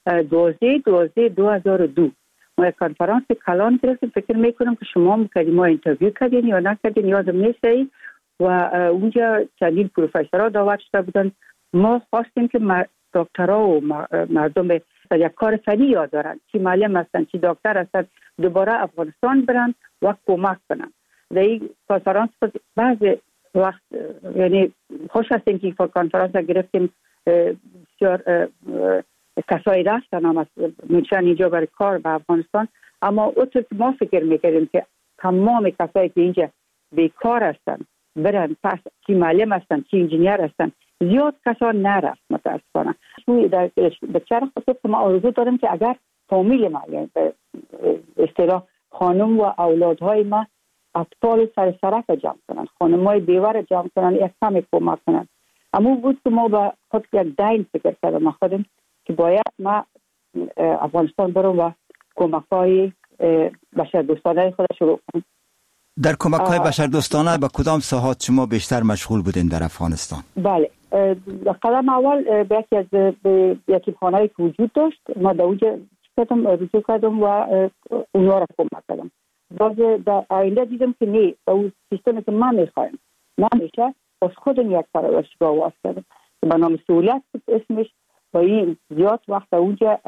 2002 ما یک کنفرانس کلان گرفتیم. فکر میکنم که شما میکردیم، ما اینترویو کردین یا نکردین یادم نیست، و اونجا چندین پروفسورها دعوت شده بودن. ما خواستیم که دکترها و مردم یک کار فنی یاد دارن، چی معلم هستن چی دکتر هستن، دوباره افغانستان برن و کمک کنن. در این کنفرانس بعض وقت یعنی خوش هستیم که کنفرانس گرفتیم، بسیار کسایی رفتن هم از منشن اینجا برای کار به افغانستان. اما اونطور که ما فکر میکردیم که تمام کسایی که اینجا بیکار هستن برن پس، چی معلم هستن چی انجینیر هستن، زیاد کسا نرفت متاسفانه. به چرا خاطر که ما آرزو دارم که اگر فامیل ما، یعنی به اصطلاح خانم و اولادهای ما، اطفال سرک جمع کنن، خانمای بیوه جمع کنن، یک کمی کمک کنن. اما بود که ما با خود یک دین فکر کردم خودم که باید ما افغانستان برم و کمک‌های بشردوستانه خود شروع کنم. در کمک‌های بشردوستانه به کدام ساحات شما بیشتر مشغول بودین در افغانستان؟ بله، قدم اول به یکی از یتیمخانه‌ای که وجود داشت ما در اونجا رجوع کردم و اونها را کمک کردم. باز در آینده دیدم که نه، اون سیستمی که من میخوایم نمیشه، از خودم یک پرورشگاه واس کردم که به نام سهولت اسمش، و این زیاد وقت اونجا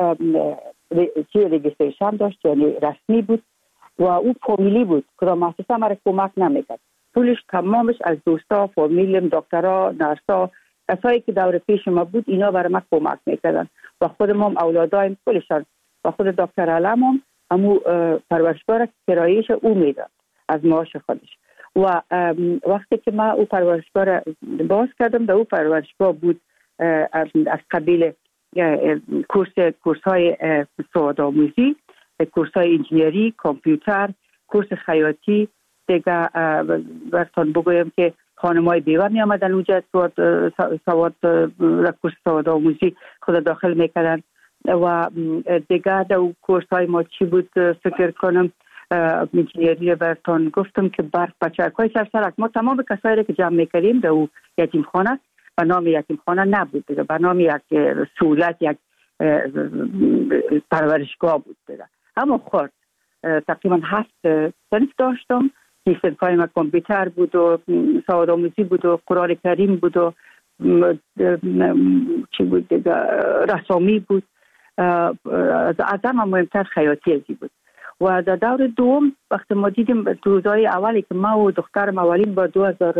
چی رجیستریشن داشت، یعنی رسمی بود و اون فامیلی بود که مؤسسه مرا کمک نمیکرد. پولش تمامش از دوستا، فامیلم، دکترها، نرسا، کسایی که دور پیش ما بود، اینا برای ما کمک میکردن و خودم هم اولادایم کلشان و خود دکتر علم هم همون پرورشگاه را کرایهش او میداد از معاش خودش. و وقتی که ما او پرورشگاه را باز کردم، در او پرورشگاه بود از قبیل کورس های سوادآموزی، کورس های انجینری، کامپیوتر، کورس خیاطی. دیگه براتون بگویم که خانمای بیوه می آمدن اونجا کورس سوادآموزی خود داخل میکردن. و دیگه در کورس های ما چی بود فکر کنم، انجینری براتون گفتم که برق بچه‌های سرسرک. ما تمام کسایی که جمع میکردیم در او یتیمخانه، به نام یتیمخانه نبود دیگه، به نام یک سهولت، یک پرورشگاه بود دیگه. اما خود تقریبا 7 صنف داشتم. این صنف‌های ما کامپیوتر بود و سوادآموزی بود و قرآن کریم بود و چی بود دیگه، رسامی بود. از همه مهمتر خیاطی ازی بود. و در دور دوم وقتی ما دیدیم روزهای اولی که ما و دخترم اولین با 2001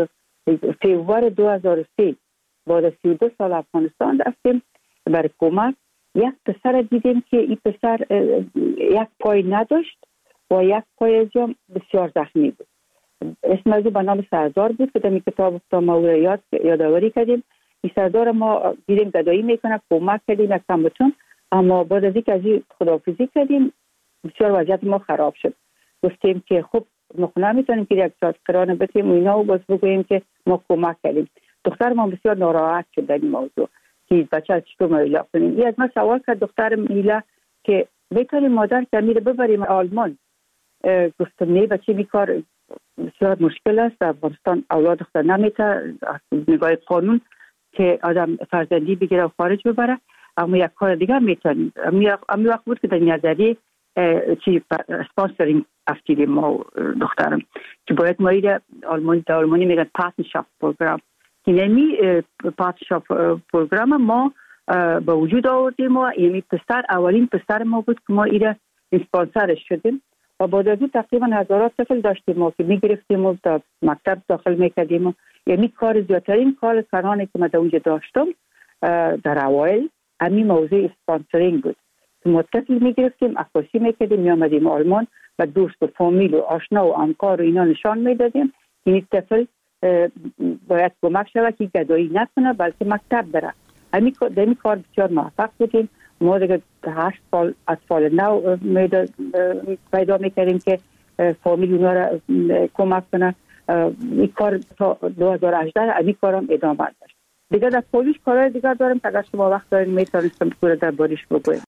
فوریه 2003 بعد از 32 سال افغانستان رفتیم برای کمک. یک پسر دیدیم که این پسر یک پای نداشت و یک پای جام بسیار زخمی بود. اسم از او به نام سردار بود که در این کتاب ما او را یادآوری کردیم. این سردار ما دیدیم گدایی میکنه، کمک کردیم یک کم بتون، اما بعد از اینکه از این خداحافظی کردیم بسیار وضعیت ما خراب شد. گفتیم که خب ما نمیتونیم که یک جاز قرار بتیم و اینا و باز بگوییم که ما کمک کردیم. دختر ما بسیار ناراحت شد در این موضوع که بچه از چطور مهیلا کنیم. این از من سوال کرد دختر میلا که بهترین مادر که میره ببریم آلمان. گفتم نه بچه بیکار بسیار مشکل است، در افغانستان اولاد دختر نمیته از نگاه قانون که آدم فرزندی بگیره و خارج ببره، اما یک کار دیگه میتونیم. امی وقت بود که در نظری چی اسپانسرینگ افتیدیم ما دخترم که باید ما ایره آلمانی میگن پارتنرشاپ پروگرام که نمی پارتنرشاپ پروگرام ما به وجود آوردیم و یعنی پسر اولین پسر ما بود که ما ایره اسپانسرش شدیم و بعد از اون تقریبا هزارات طفل داشتیم ما که میگرفتیم و تا مکتب داخل میکردیم و یعنی کار زیادترین کار سرانه که ما در اونجا داشتم در اوایل همین موضوع اسپانسرینگ بود که ما طفل میگرفتیم عکاسی میکردیم میامدیم آلمان و دوست و فامیل و آشنا و همکار و اینا نشان میدادیم که این طفل باید کمک شود که گدایی نکنه بلکه مکتب بره. در این کار بسیار موفق بودیم. ما دیگه 8 سال اطفال نو پیدا میکردیم که فامیل اونا را کمک کنه. این کار تا 2018 این کارم ادامه داشت. دیگه در پولیش کارهای دیگر دارم که اگر شما وقت دارین میتونستم پورا در باریش بگویم.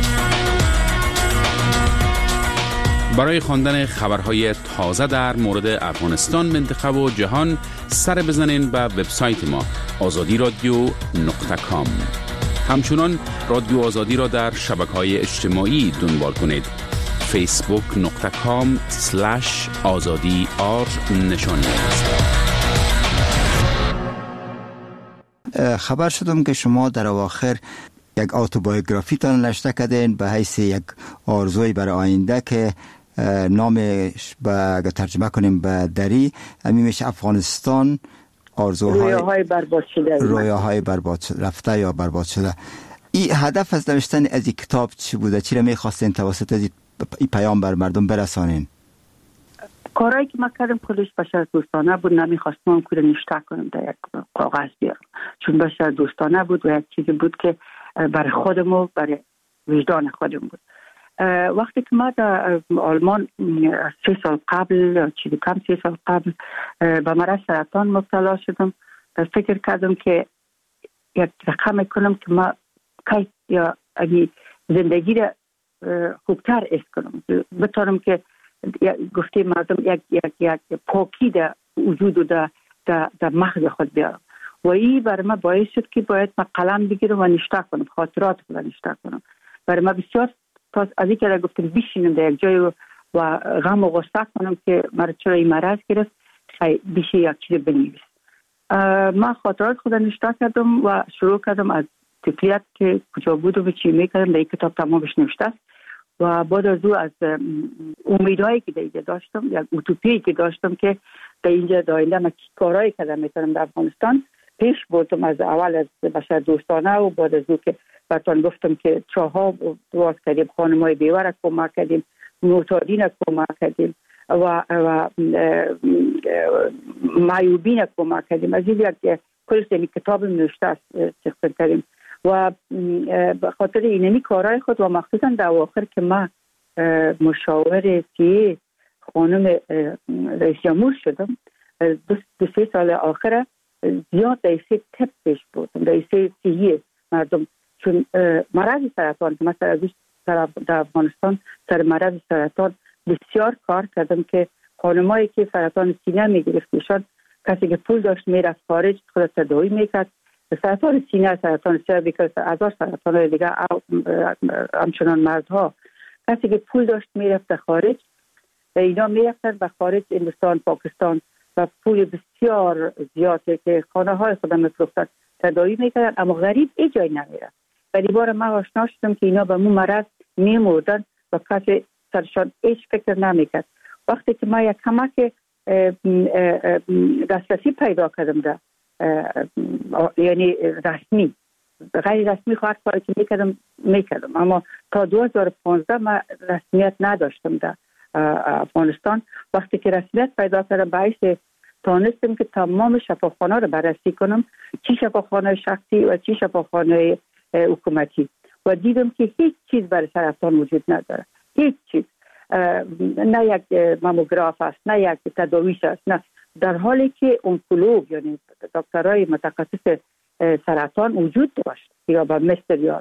برای خواندن خبرهای تازه در مورد افغانستان، منطقه و جهان سر بزنین به وبسایت ما azadi.radio.com. همچنان رادیو آزادی را در شبکه‌های اجتماعی دنبال کنید. facebook.com/azadi_r نشانی است. خبر شدم که شما در اواخر یک اتوبیوگرافی تان نوشته کردین به حیث یک آرزوی برای آینده که نامش اگر ترجمه کنیم به دری همین میشه افغانستان رویاهای برباد شده، رویاهای برباد شده، رفته یا برباد شده. این هدف از نوشتن از این کتاب چی بوده؟ چی را میخواستین توسط از این پیام بر مردم برسانین؟ کارهایی که من کردم کلش بشر دوستانه بود، نمیخواستم که نوشته کنم در یک کاغذ بیارم چون بشر دوستانه بود و یک چیزی بود که برای خودم و برای وجدان خودم بود. وقتی که ما در آلمان 3 سال قبل چیزی کم 3 سال قبل به مرض سرطان مبتلا شدم، فکر کردم که یک رقم کنم که ما کی یا زندگی را خوبتر است کنم، بتونم که گفته مردم یک پاکی در وجود و در مغز خود بیارم و این برای من باعث شد که باید من قلم بگیرم و نوشته کنم، خاطرات خود نوشته کنم. برای من بسیار از این که گفتم بشینم در یک جای و غم و غصه کنم که مرا چرا این مرض گرفت، بشه یک چیز بنویس. من خاطرات خود نوشته کردم و شروع کردم از طفلیت که کجا بودم و چی میکردم در این کتاب تمامش نوشته است و بعد از او از امیدهایی که در اینجا داشتم، یک اوتوپیایی که داشتم که در اینجا دایله من کارهایی کردم میتونم در افغانستان پیش بردم، از اول از بشر دوستانه و بعد از او که براتون گفتم که چاها دواز کردیم، خانمای بیوه کمک کردیم، معتادین کمک کردیم و معیوبین کمک کردیم. از این یک کل کتاب نوشته است چخصن کردیم و به خاطر اینمی کارهای خود و مخصوصا در آخر که من مشاور سیه خانم رئیس جمهور شدم، 2-3 سال آخر زیاد دیسه تپ پیش بودم، دیسه سیه مردم، چون مرض سرطان که مثلا در افغانستان سر مرض سرطان بسیار کار کردم که خانمایی که سرطان سینه میگرفتشان کسی که پول داشت میرفت خارج خود تداوی میکرد، سرطان سینه، سرطان سرویکال، هزار سرطان دیگه همچنان مردها، کسی که پول داشت میرفت خارج اینا میرفتن و خارج هندوستان، پاکستان و پول بسیار زیاده که خانه های خودم میفروختن تداوی میکردن، اما غریب ای جای نمیرفت. ولی بار من آشنا شدم که اینا به مو مرض میمردن و کسی سرشان هیچ فکر نمیکرد. وقتی که ما یک کمک دسترسی پیدا کردم ده، یعنی رسمی. غیر رسمی خواهد کاری که میکردم اما تا 2015 من رسمیت نداشتم در افغانستان. وقتی که رسمیت پیدا کردم باعث تانستم که تمام شفاخانه رو بررسی کنم، چی شفاخانه شخصی و چی شفاخانه حکومتی، و دیدم که هیچ چیز برای سرطان وجود نداره، هیچ چیز، نه یک ماموگراف است، نه یک تداویش است، نه، در حالی که اونکولوگ یعنی دکترای متخصص سرطان وجود داشت یا به مصر یا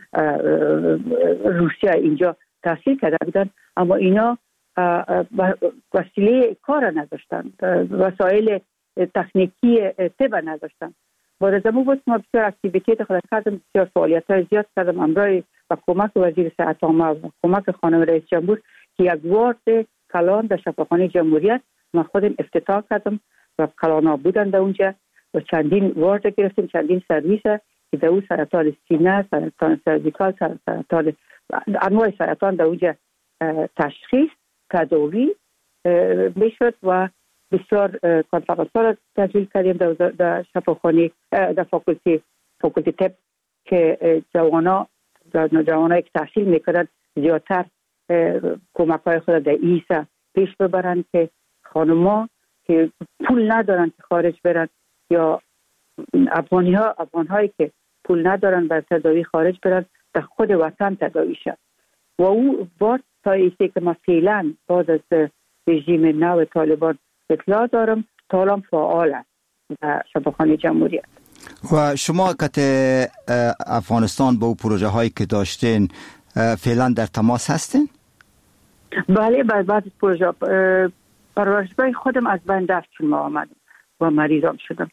روسیه اینجا تحصیل کرده بودن، اما اینا وسیله کار نداشتن، وسایل تکنیکی طب نداشتن. بعد از اون بود ما بسیار اکتیویتی خود کردم، بسیار فعالیت‌های زیاد کردم همراه با کمک وزیر صحت عامه و کمک خانم رئیس جمهور که یک وارد کلان در شفاخانه جمهوریت ما خودم افتتاح کردم و کلانا بودن در اونجا و چندین وارد گرفتیم، چندین سرویس که در اون سرطان سینه، سرطان سرزیکال، سرطان انواع سرطان در اونجا تشخیص تداوی میشد و بسیار کنفرانس‌ها را تشکیل کردیم در شفاخانه در فاکولتی طب که جوانایی که تحصیل میکنند زیادتر کمک‌های خود در ایسا پیش ببرند که خانم‌ها که پول ندارن که خارج برن یا افغان‌هایی که پول ندارن بر تداوی خارج برن در خود وطن تداوی شد. و او بعد تا ایسته که ما فعلا بعد از رژیم نو طالبان اطلاع دارم تا فعال است در شفاخانه جمهوریت. و شما که افغانستان با پروژه هایی که داشتین فعلا در تماس هستین؟ بله، بعد از پروژه پرورشگاه خودم از بین رفت چون ما آمدم و مریضام شدم.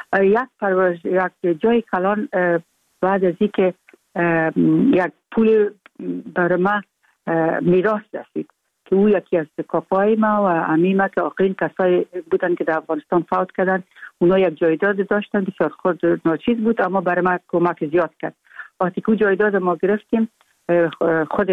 یک جای کلان بعد از اینکه یک پول برای ما میراث رسید که او یکی از کاکای ما و عمیمه که آخرین کسایی بودن که در افغانستان فوت کردن، اونا یک جایداد داشتن که خود ناچیز بود اما برای ما کمک زیاد کرد. وقتی که جایداد ما گرفتیم خود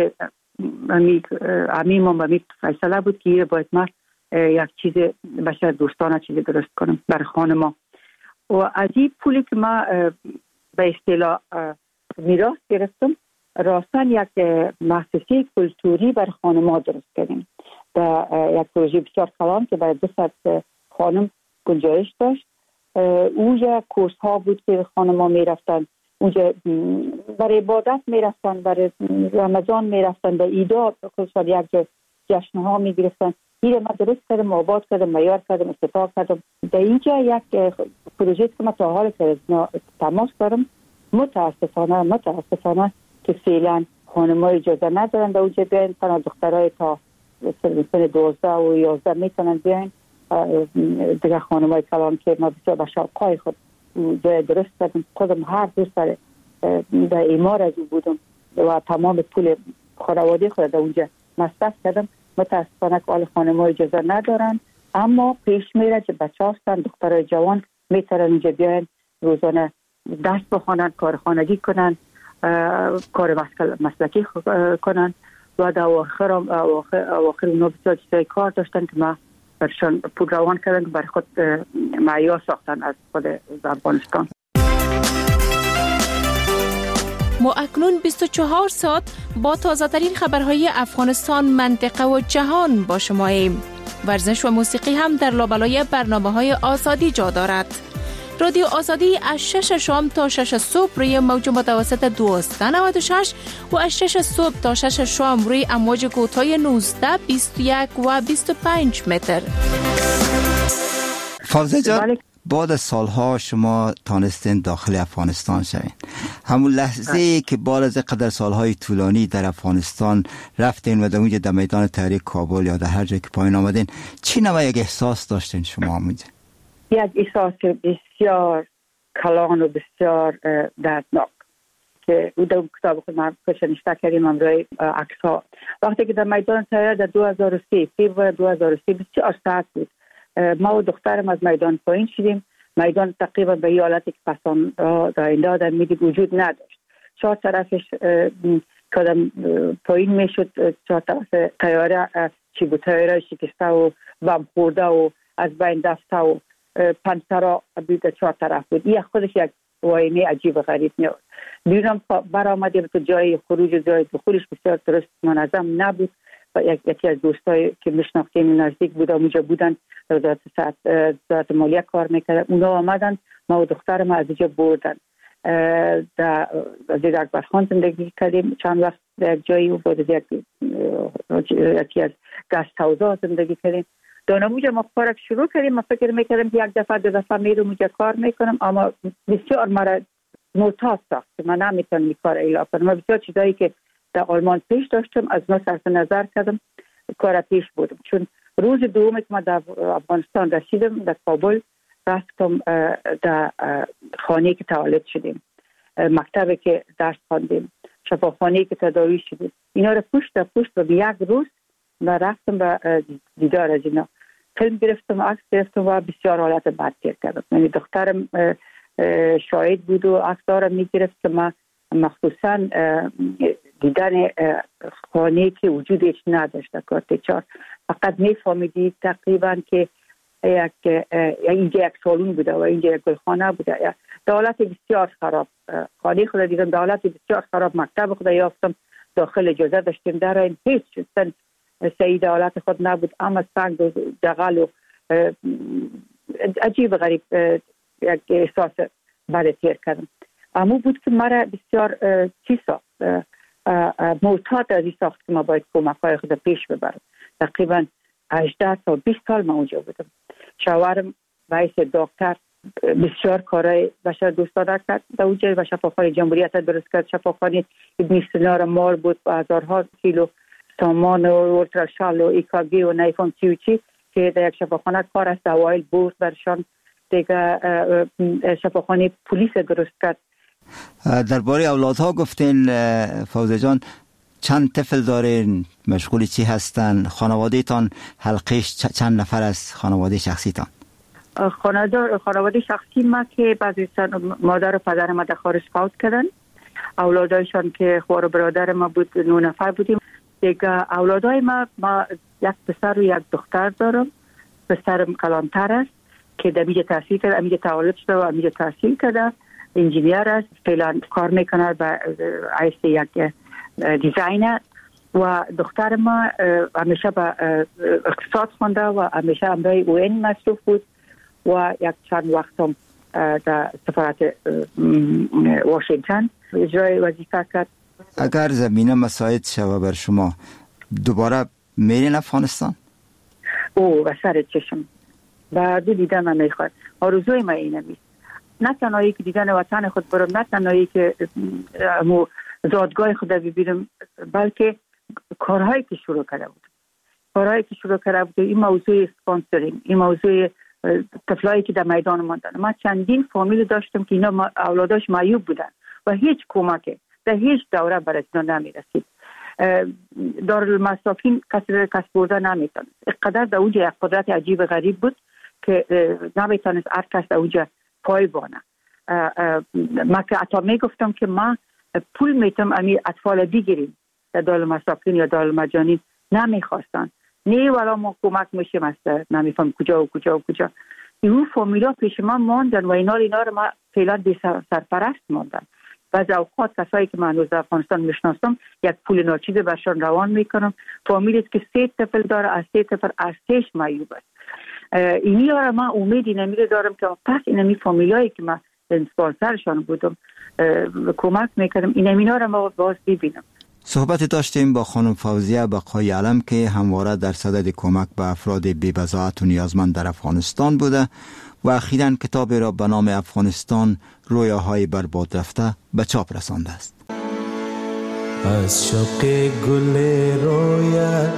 عمیم و می فیصله بود که باید ما یک چیز بشر دوستانه چیز درست کنم برای خانما. و از این پولی که ما به اصطلاح میراث گرفتم راستن یک مؤسسه کلتوری برای خانما درست کردیم. یک پروژه بسیار کلان که برای 200 خانم گنجایش داشت. اونجا کورس ها بود که خانما میرفتن اونجا برای عبادت میرفتن، برای رمضان میرفتن، به ایدا خصوصا یک جشن ها میگرفتن. این ما درست کردم، آباد کردم، معیار کردم، افتتاح کردم. در اینجا یک پروژه که ما تا حال که تماس دارم متاسفانه که فعلا خانم‌ها اجازه ندارن در اونجا بیاین، تنها دخترای تا سن 12 و 11 میتونن بیاین. دیگه خانم‌های کلان که ما بسیار به شوقای خود جای درست کردم، خودم هر روز در ایمار از او بودم و تمام پول خانواده خود در اونجا مصرف کردم. متاسفانه که خانم‌ها اجازه ندارن، اما پیش میره که بچه هستن، دخترای جوان میتونن اونجا بیاین، روزانه درس بخونن، کار خانگی کنن، کار مسلکی کنن و در اواخر اونا بسیار چیزای کار داشتن که ما برشان پول روان کردن که برای خود معیار ساختن از خود افغانستان. ما اکنون 24 ساعت با تازه ترین خبرهای افغانستان، منطقه و جهان با شماییم. ورزش و موسیقی هم در لابلای برنامه‌های آزادی جا دارد. رادیو آزادی از 6 شام تا 6 صبح روی موج متوسط 1296 و از 6 صبح تا 6 شام روی امواج کوتاه 19، 21 و 25 متر. فوزه جان، بعد از سالها شما تانستین داخل افغانستان شوین. همون لحظه که بعد از قدر سالهای طولانی در افغانستان رفتین و در اونجا در میدان تحریک کابل یا در هر جای که پایین آمدین، چی نوع یک احساس داشتین شما اونجا؟ یک احساس بسیار کلان و بسیار دردناک که او در کتاب خود ما نشته کردیم امروی عکس ها. وقتی که در میدان تحریر در 2003 فیبر 2003 بسیار ساعت بود، ما و دخترم از میدان پایین شدیم. میدان تقریبا به این حالتی که پسان در اینده آدم میدید وجود نداشت. 4 طرفش کدام پایین میشد، 4 طرف تیاره چیبو تیاره شکسته و بم خورده و از بین رفته و پنسرا بیده 4 طرف بود. این خودش یک واینه عجیب و غریب میاد. بیرون برآمدیم تو جای خروج و جای دخولش بسیار درست منظم نبود و یکی از دوستایی که میشناختیم نزدیک بود اونجا بودن وزارت مالیه کار میکردن. اونا آمدن ما و دخترم از اینجا بردن. در وزیر اکبرخان زندگی کردیم چند وقت در جایی و بعد یکی از گست هاوزا زندگی کردیم. دانموجا ما کارک شروع کردیم. ما فکر میکردم که یک دفعه دو دفعه میرم اونجا کار میکنم، اما بسیار مرا معتاد ساخت که من نمیتونم این کار اجرا کنم. من بسیار چیزایی که در آلمان پیش داشتم از ما صرف نظر کردم، کار پیش بودم. چون روز دوم که ما در افغانستان رسیدم در کابل رفتم در خانه که تولد شدیم، مکتبی که درس خواندیم، شفاخانه‌ای که تداوی شدیم، اینا رو پشت در پشت و یک روز من رفتم به دیدار از اینا. فیلم گرفتم، عکس گرفتم و بسیار حالت بد تیر کردم. یعنی دخترم شاهد بود و عکس دارم میگرفت که من مخصوصا دیدن خانه که وجودش نداشت در کارت 4 فقط میفهمیدی تقریبا که اینجا یک سالون بوده و اینجا یک گلخانه بوده. دولت بسیار خراب، خانه خود دیدم دولت بسیار خراب، مکتب خود یافتم داخل اجازه داشتیم در این هیچ چیز سعید دولت خود نبود، اما سنگ و دغل و عجیب غریب یک احساس بد تیر کردم. اما بود که مرا بسیار چی ساخت، معتاد از این ساخت که ما باید کمک‌های خود پیش ببرم. تقریبا 18 تا 20 سال ما اونجا بودم. شوهرم رئیس دکتر بسیار کارهای بشر دوستانه کرد در اونجا و شفاخانه جمهوریت درست کرد. شفاخانه ابن سینا را مال بود با هزارها کیلو سامان و اولتراشال و ایکاگی و نیفون چی که در یک شفاخانه کار است. اوایل برد برشان دیگه شفاخانه پلیس درست کرد. درباره اولادها گفتین فوزه جان، چند طفل دارین؟ مشغول چی هستن؟ خانواده تان حلقش چند نفر از خانواده شخصی تان؟ خانواده شخصی ما که بعضی مادر و پدر ما در خارج فوت کردن. اولادایشان که خوار و برادر ما بود 9 نفر بودیم. دیگه اولادای ما یک پسر و یک دختر دارم. پسرم کلانتر است که در میجه تحصیل کرده، امیجه تولد شده و امیجه تحصیل کرده، انجینیر است، فعلا کار میکنه به عیس یک دیزاینر. و دختر ما همیشه به اقتصاد خونده و همیشه امرای اوین مصروف بود و یک چند وقت هم در سفارت واشنگتن اجرای وظیفه کرد. اگر زمینه مساعد شود بر شما دوباره میرین افغانستان؟ و سر چشم و دیدن من میخواد. آرزوی ما اینه نیست، نه تنهایی که دیدن وطن خود برم، نه تنهایی که زادگاه خود ببینم، بلکه کارهایی که شروع کرده بود. این موضوع اسپانسرینگ، این موضوع طفلایی که در میدان ماندن. من چندین فامیل داشتم که اینا اولاداش معیوب بودن و هیچ کمک در هیچ دوره برای اینا نمیرسید. دارالمساکین کس برده نمیتونست. اقدر در اونجا یک قدرت عجیب غریب بود که نمیتونست هر کس در اونجا پای بانه. من که حتی میگفتم که ما پول میتونم امی اطفال دیگریم در دارالمساکین یا دارالمجانین نمیخواستن. نه ولی ما کمک میشیم است نمیفهم کجا. این فامیلا پیش من ماندن و اینا رو ما فعلا بی سرپرست ماندن. بعضی اوقات کسایی که من در افغانستان میشناسم یک پول ناچیز برشان روان میکنم. فامیلی که 3 طفل داره، از 3 طفل از 3 معیوب است. اینی رو من امیدی نمیده دارم که پس اینمی فامیلایی که من اسپانسرشان بودم کمک میکردم اینا رو ما باز ببینم. صحبت داشتیم با خانم فوزیه بقای علم که همواره در صدد کمک به افراد بی‌بضاعت و نیازمند در افغانستان بوده و اخیراً کتابی را به نام افغانستان رویاهای برباد رفته به چاپ رسانده است. از شوق گل رویا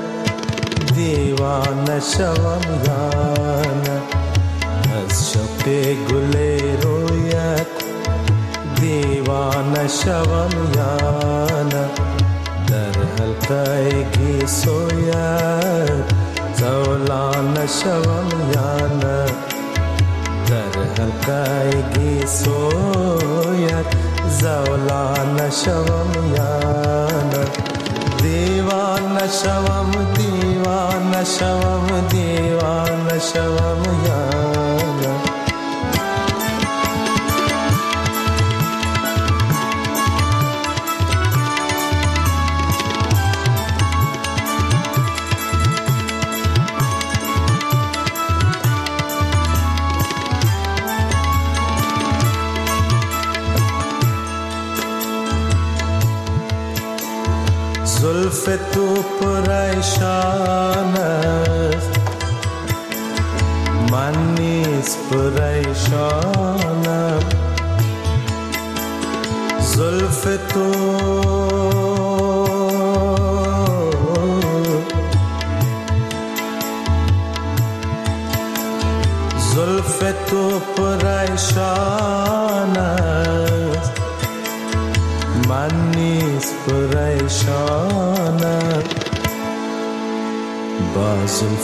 دیوانه شوم یانه، از شوق گل رویا دیوانه شوم یانه، در حلقه گی سویت زولانه شوم یانه، در حلقه گی سویت زولانه شوم یانه، دیوانه شوم دیوانه شوم دیوانه شوم یاره. زلف تو پریشان است من نیز پریشانم. زلف تو زلف تو پریشان است من نیز پریشانم. با زلف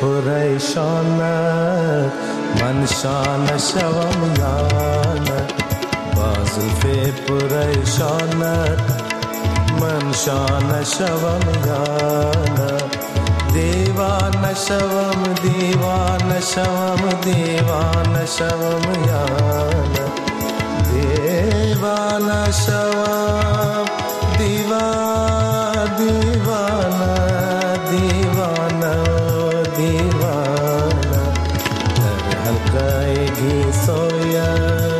پریشانت من شانه شوم یانه. با زلف پریشانت من شانه شوم یانه. دیوانه شوم دیوانه شوم دیوانه شوم یانه. دیوانه شوم دیوانه دیوانه دیوانه دیوانه در حلقه گیسویه.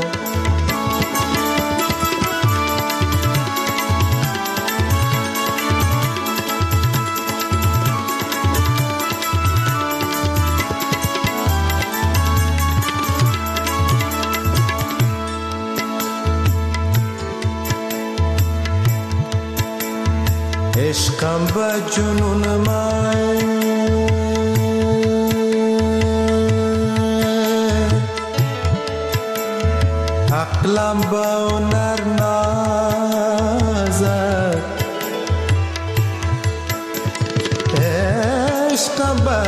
عشقم به جنون من عقلم به هنر نازد. عشقم به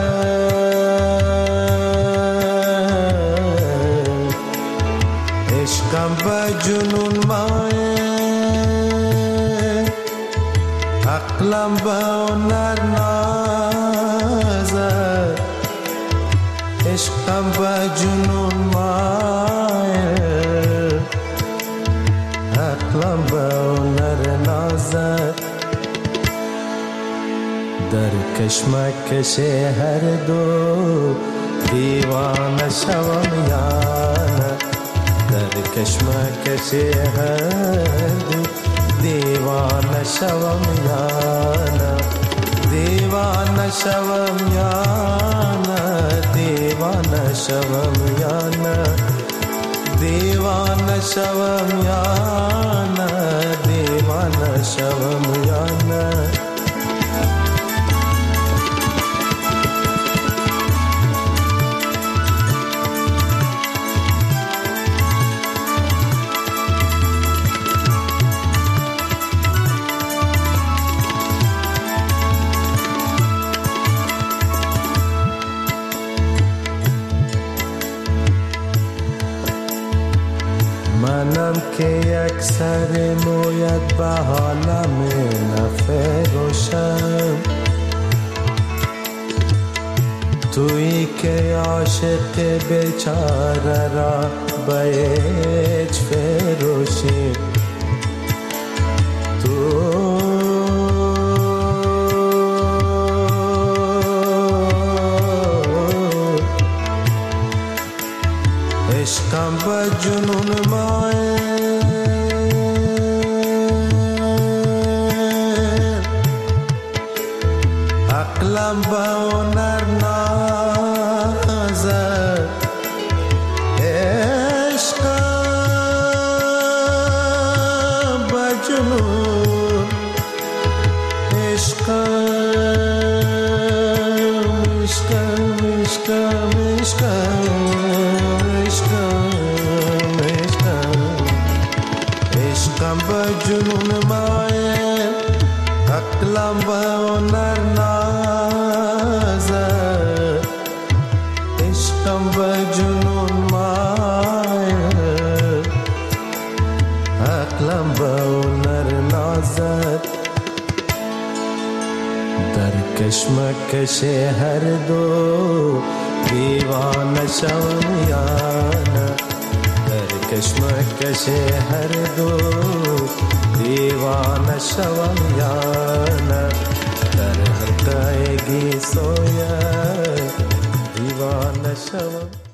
جنون من عقلم به هنر نازد. عشقم به جنون مایل عقلم به هنر نازد. در کشمکش هر دو دیوانه شوم یانه. در کشمکش هر دو دیوانه شوم یانه. دیوانه شوم یانه دیوانه شوم یانه. دیوانه شوم یانه دیوانه شوم یانه. منم که یک سر مویت به حالم نفروشم. تویی که عاشق بیچاره را به هیچ فروشی. تو عشقم به جنون مایل عقلم به هنر نازد. عشقم به جنون عشقم عشقم عشقم عشقم به جنون مایل عقلم به هنر نازد. عشقم به جنون مایل عقلم به هنر نازد. کشمکش هر دو دیوانه شوم یا نه در کشمکش هر دو دیوانه شوم یا نه در حقایقی سویا دیوانه شوم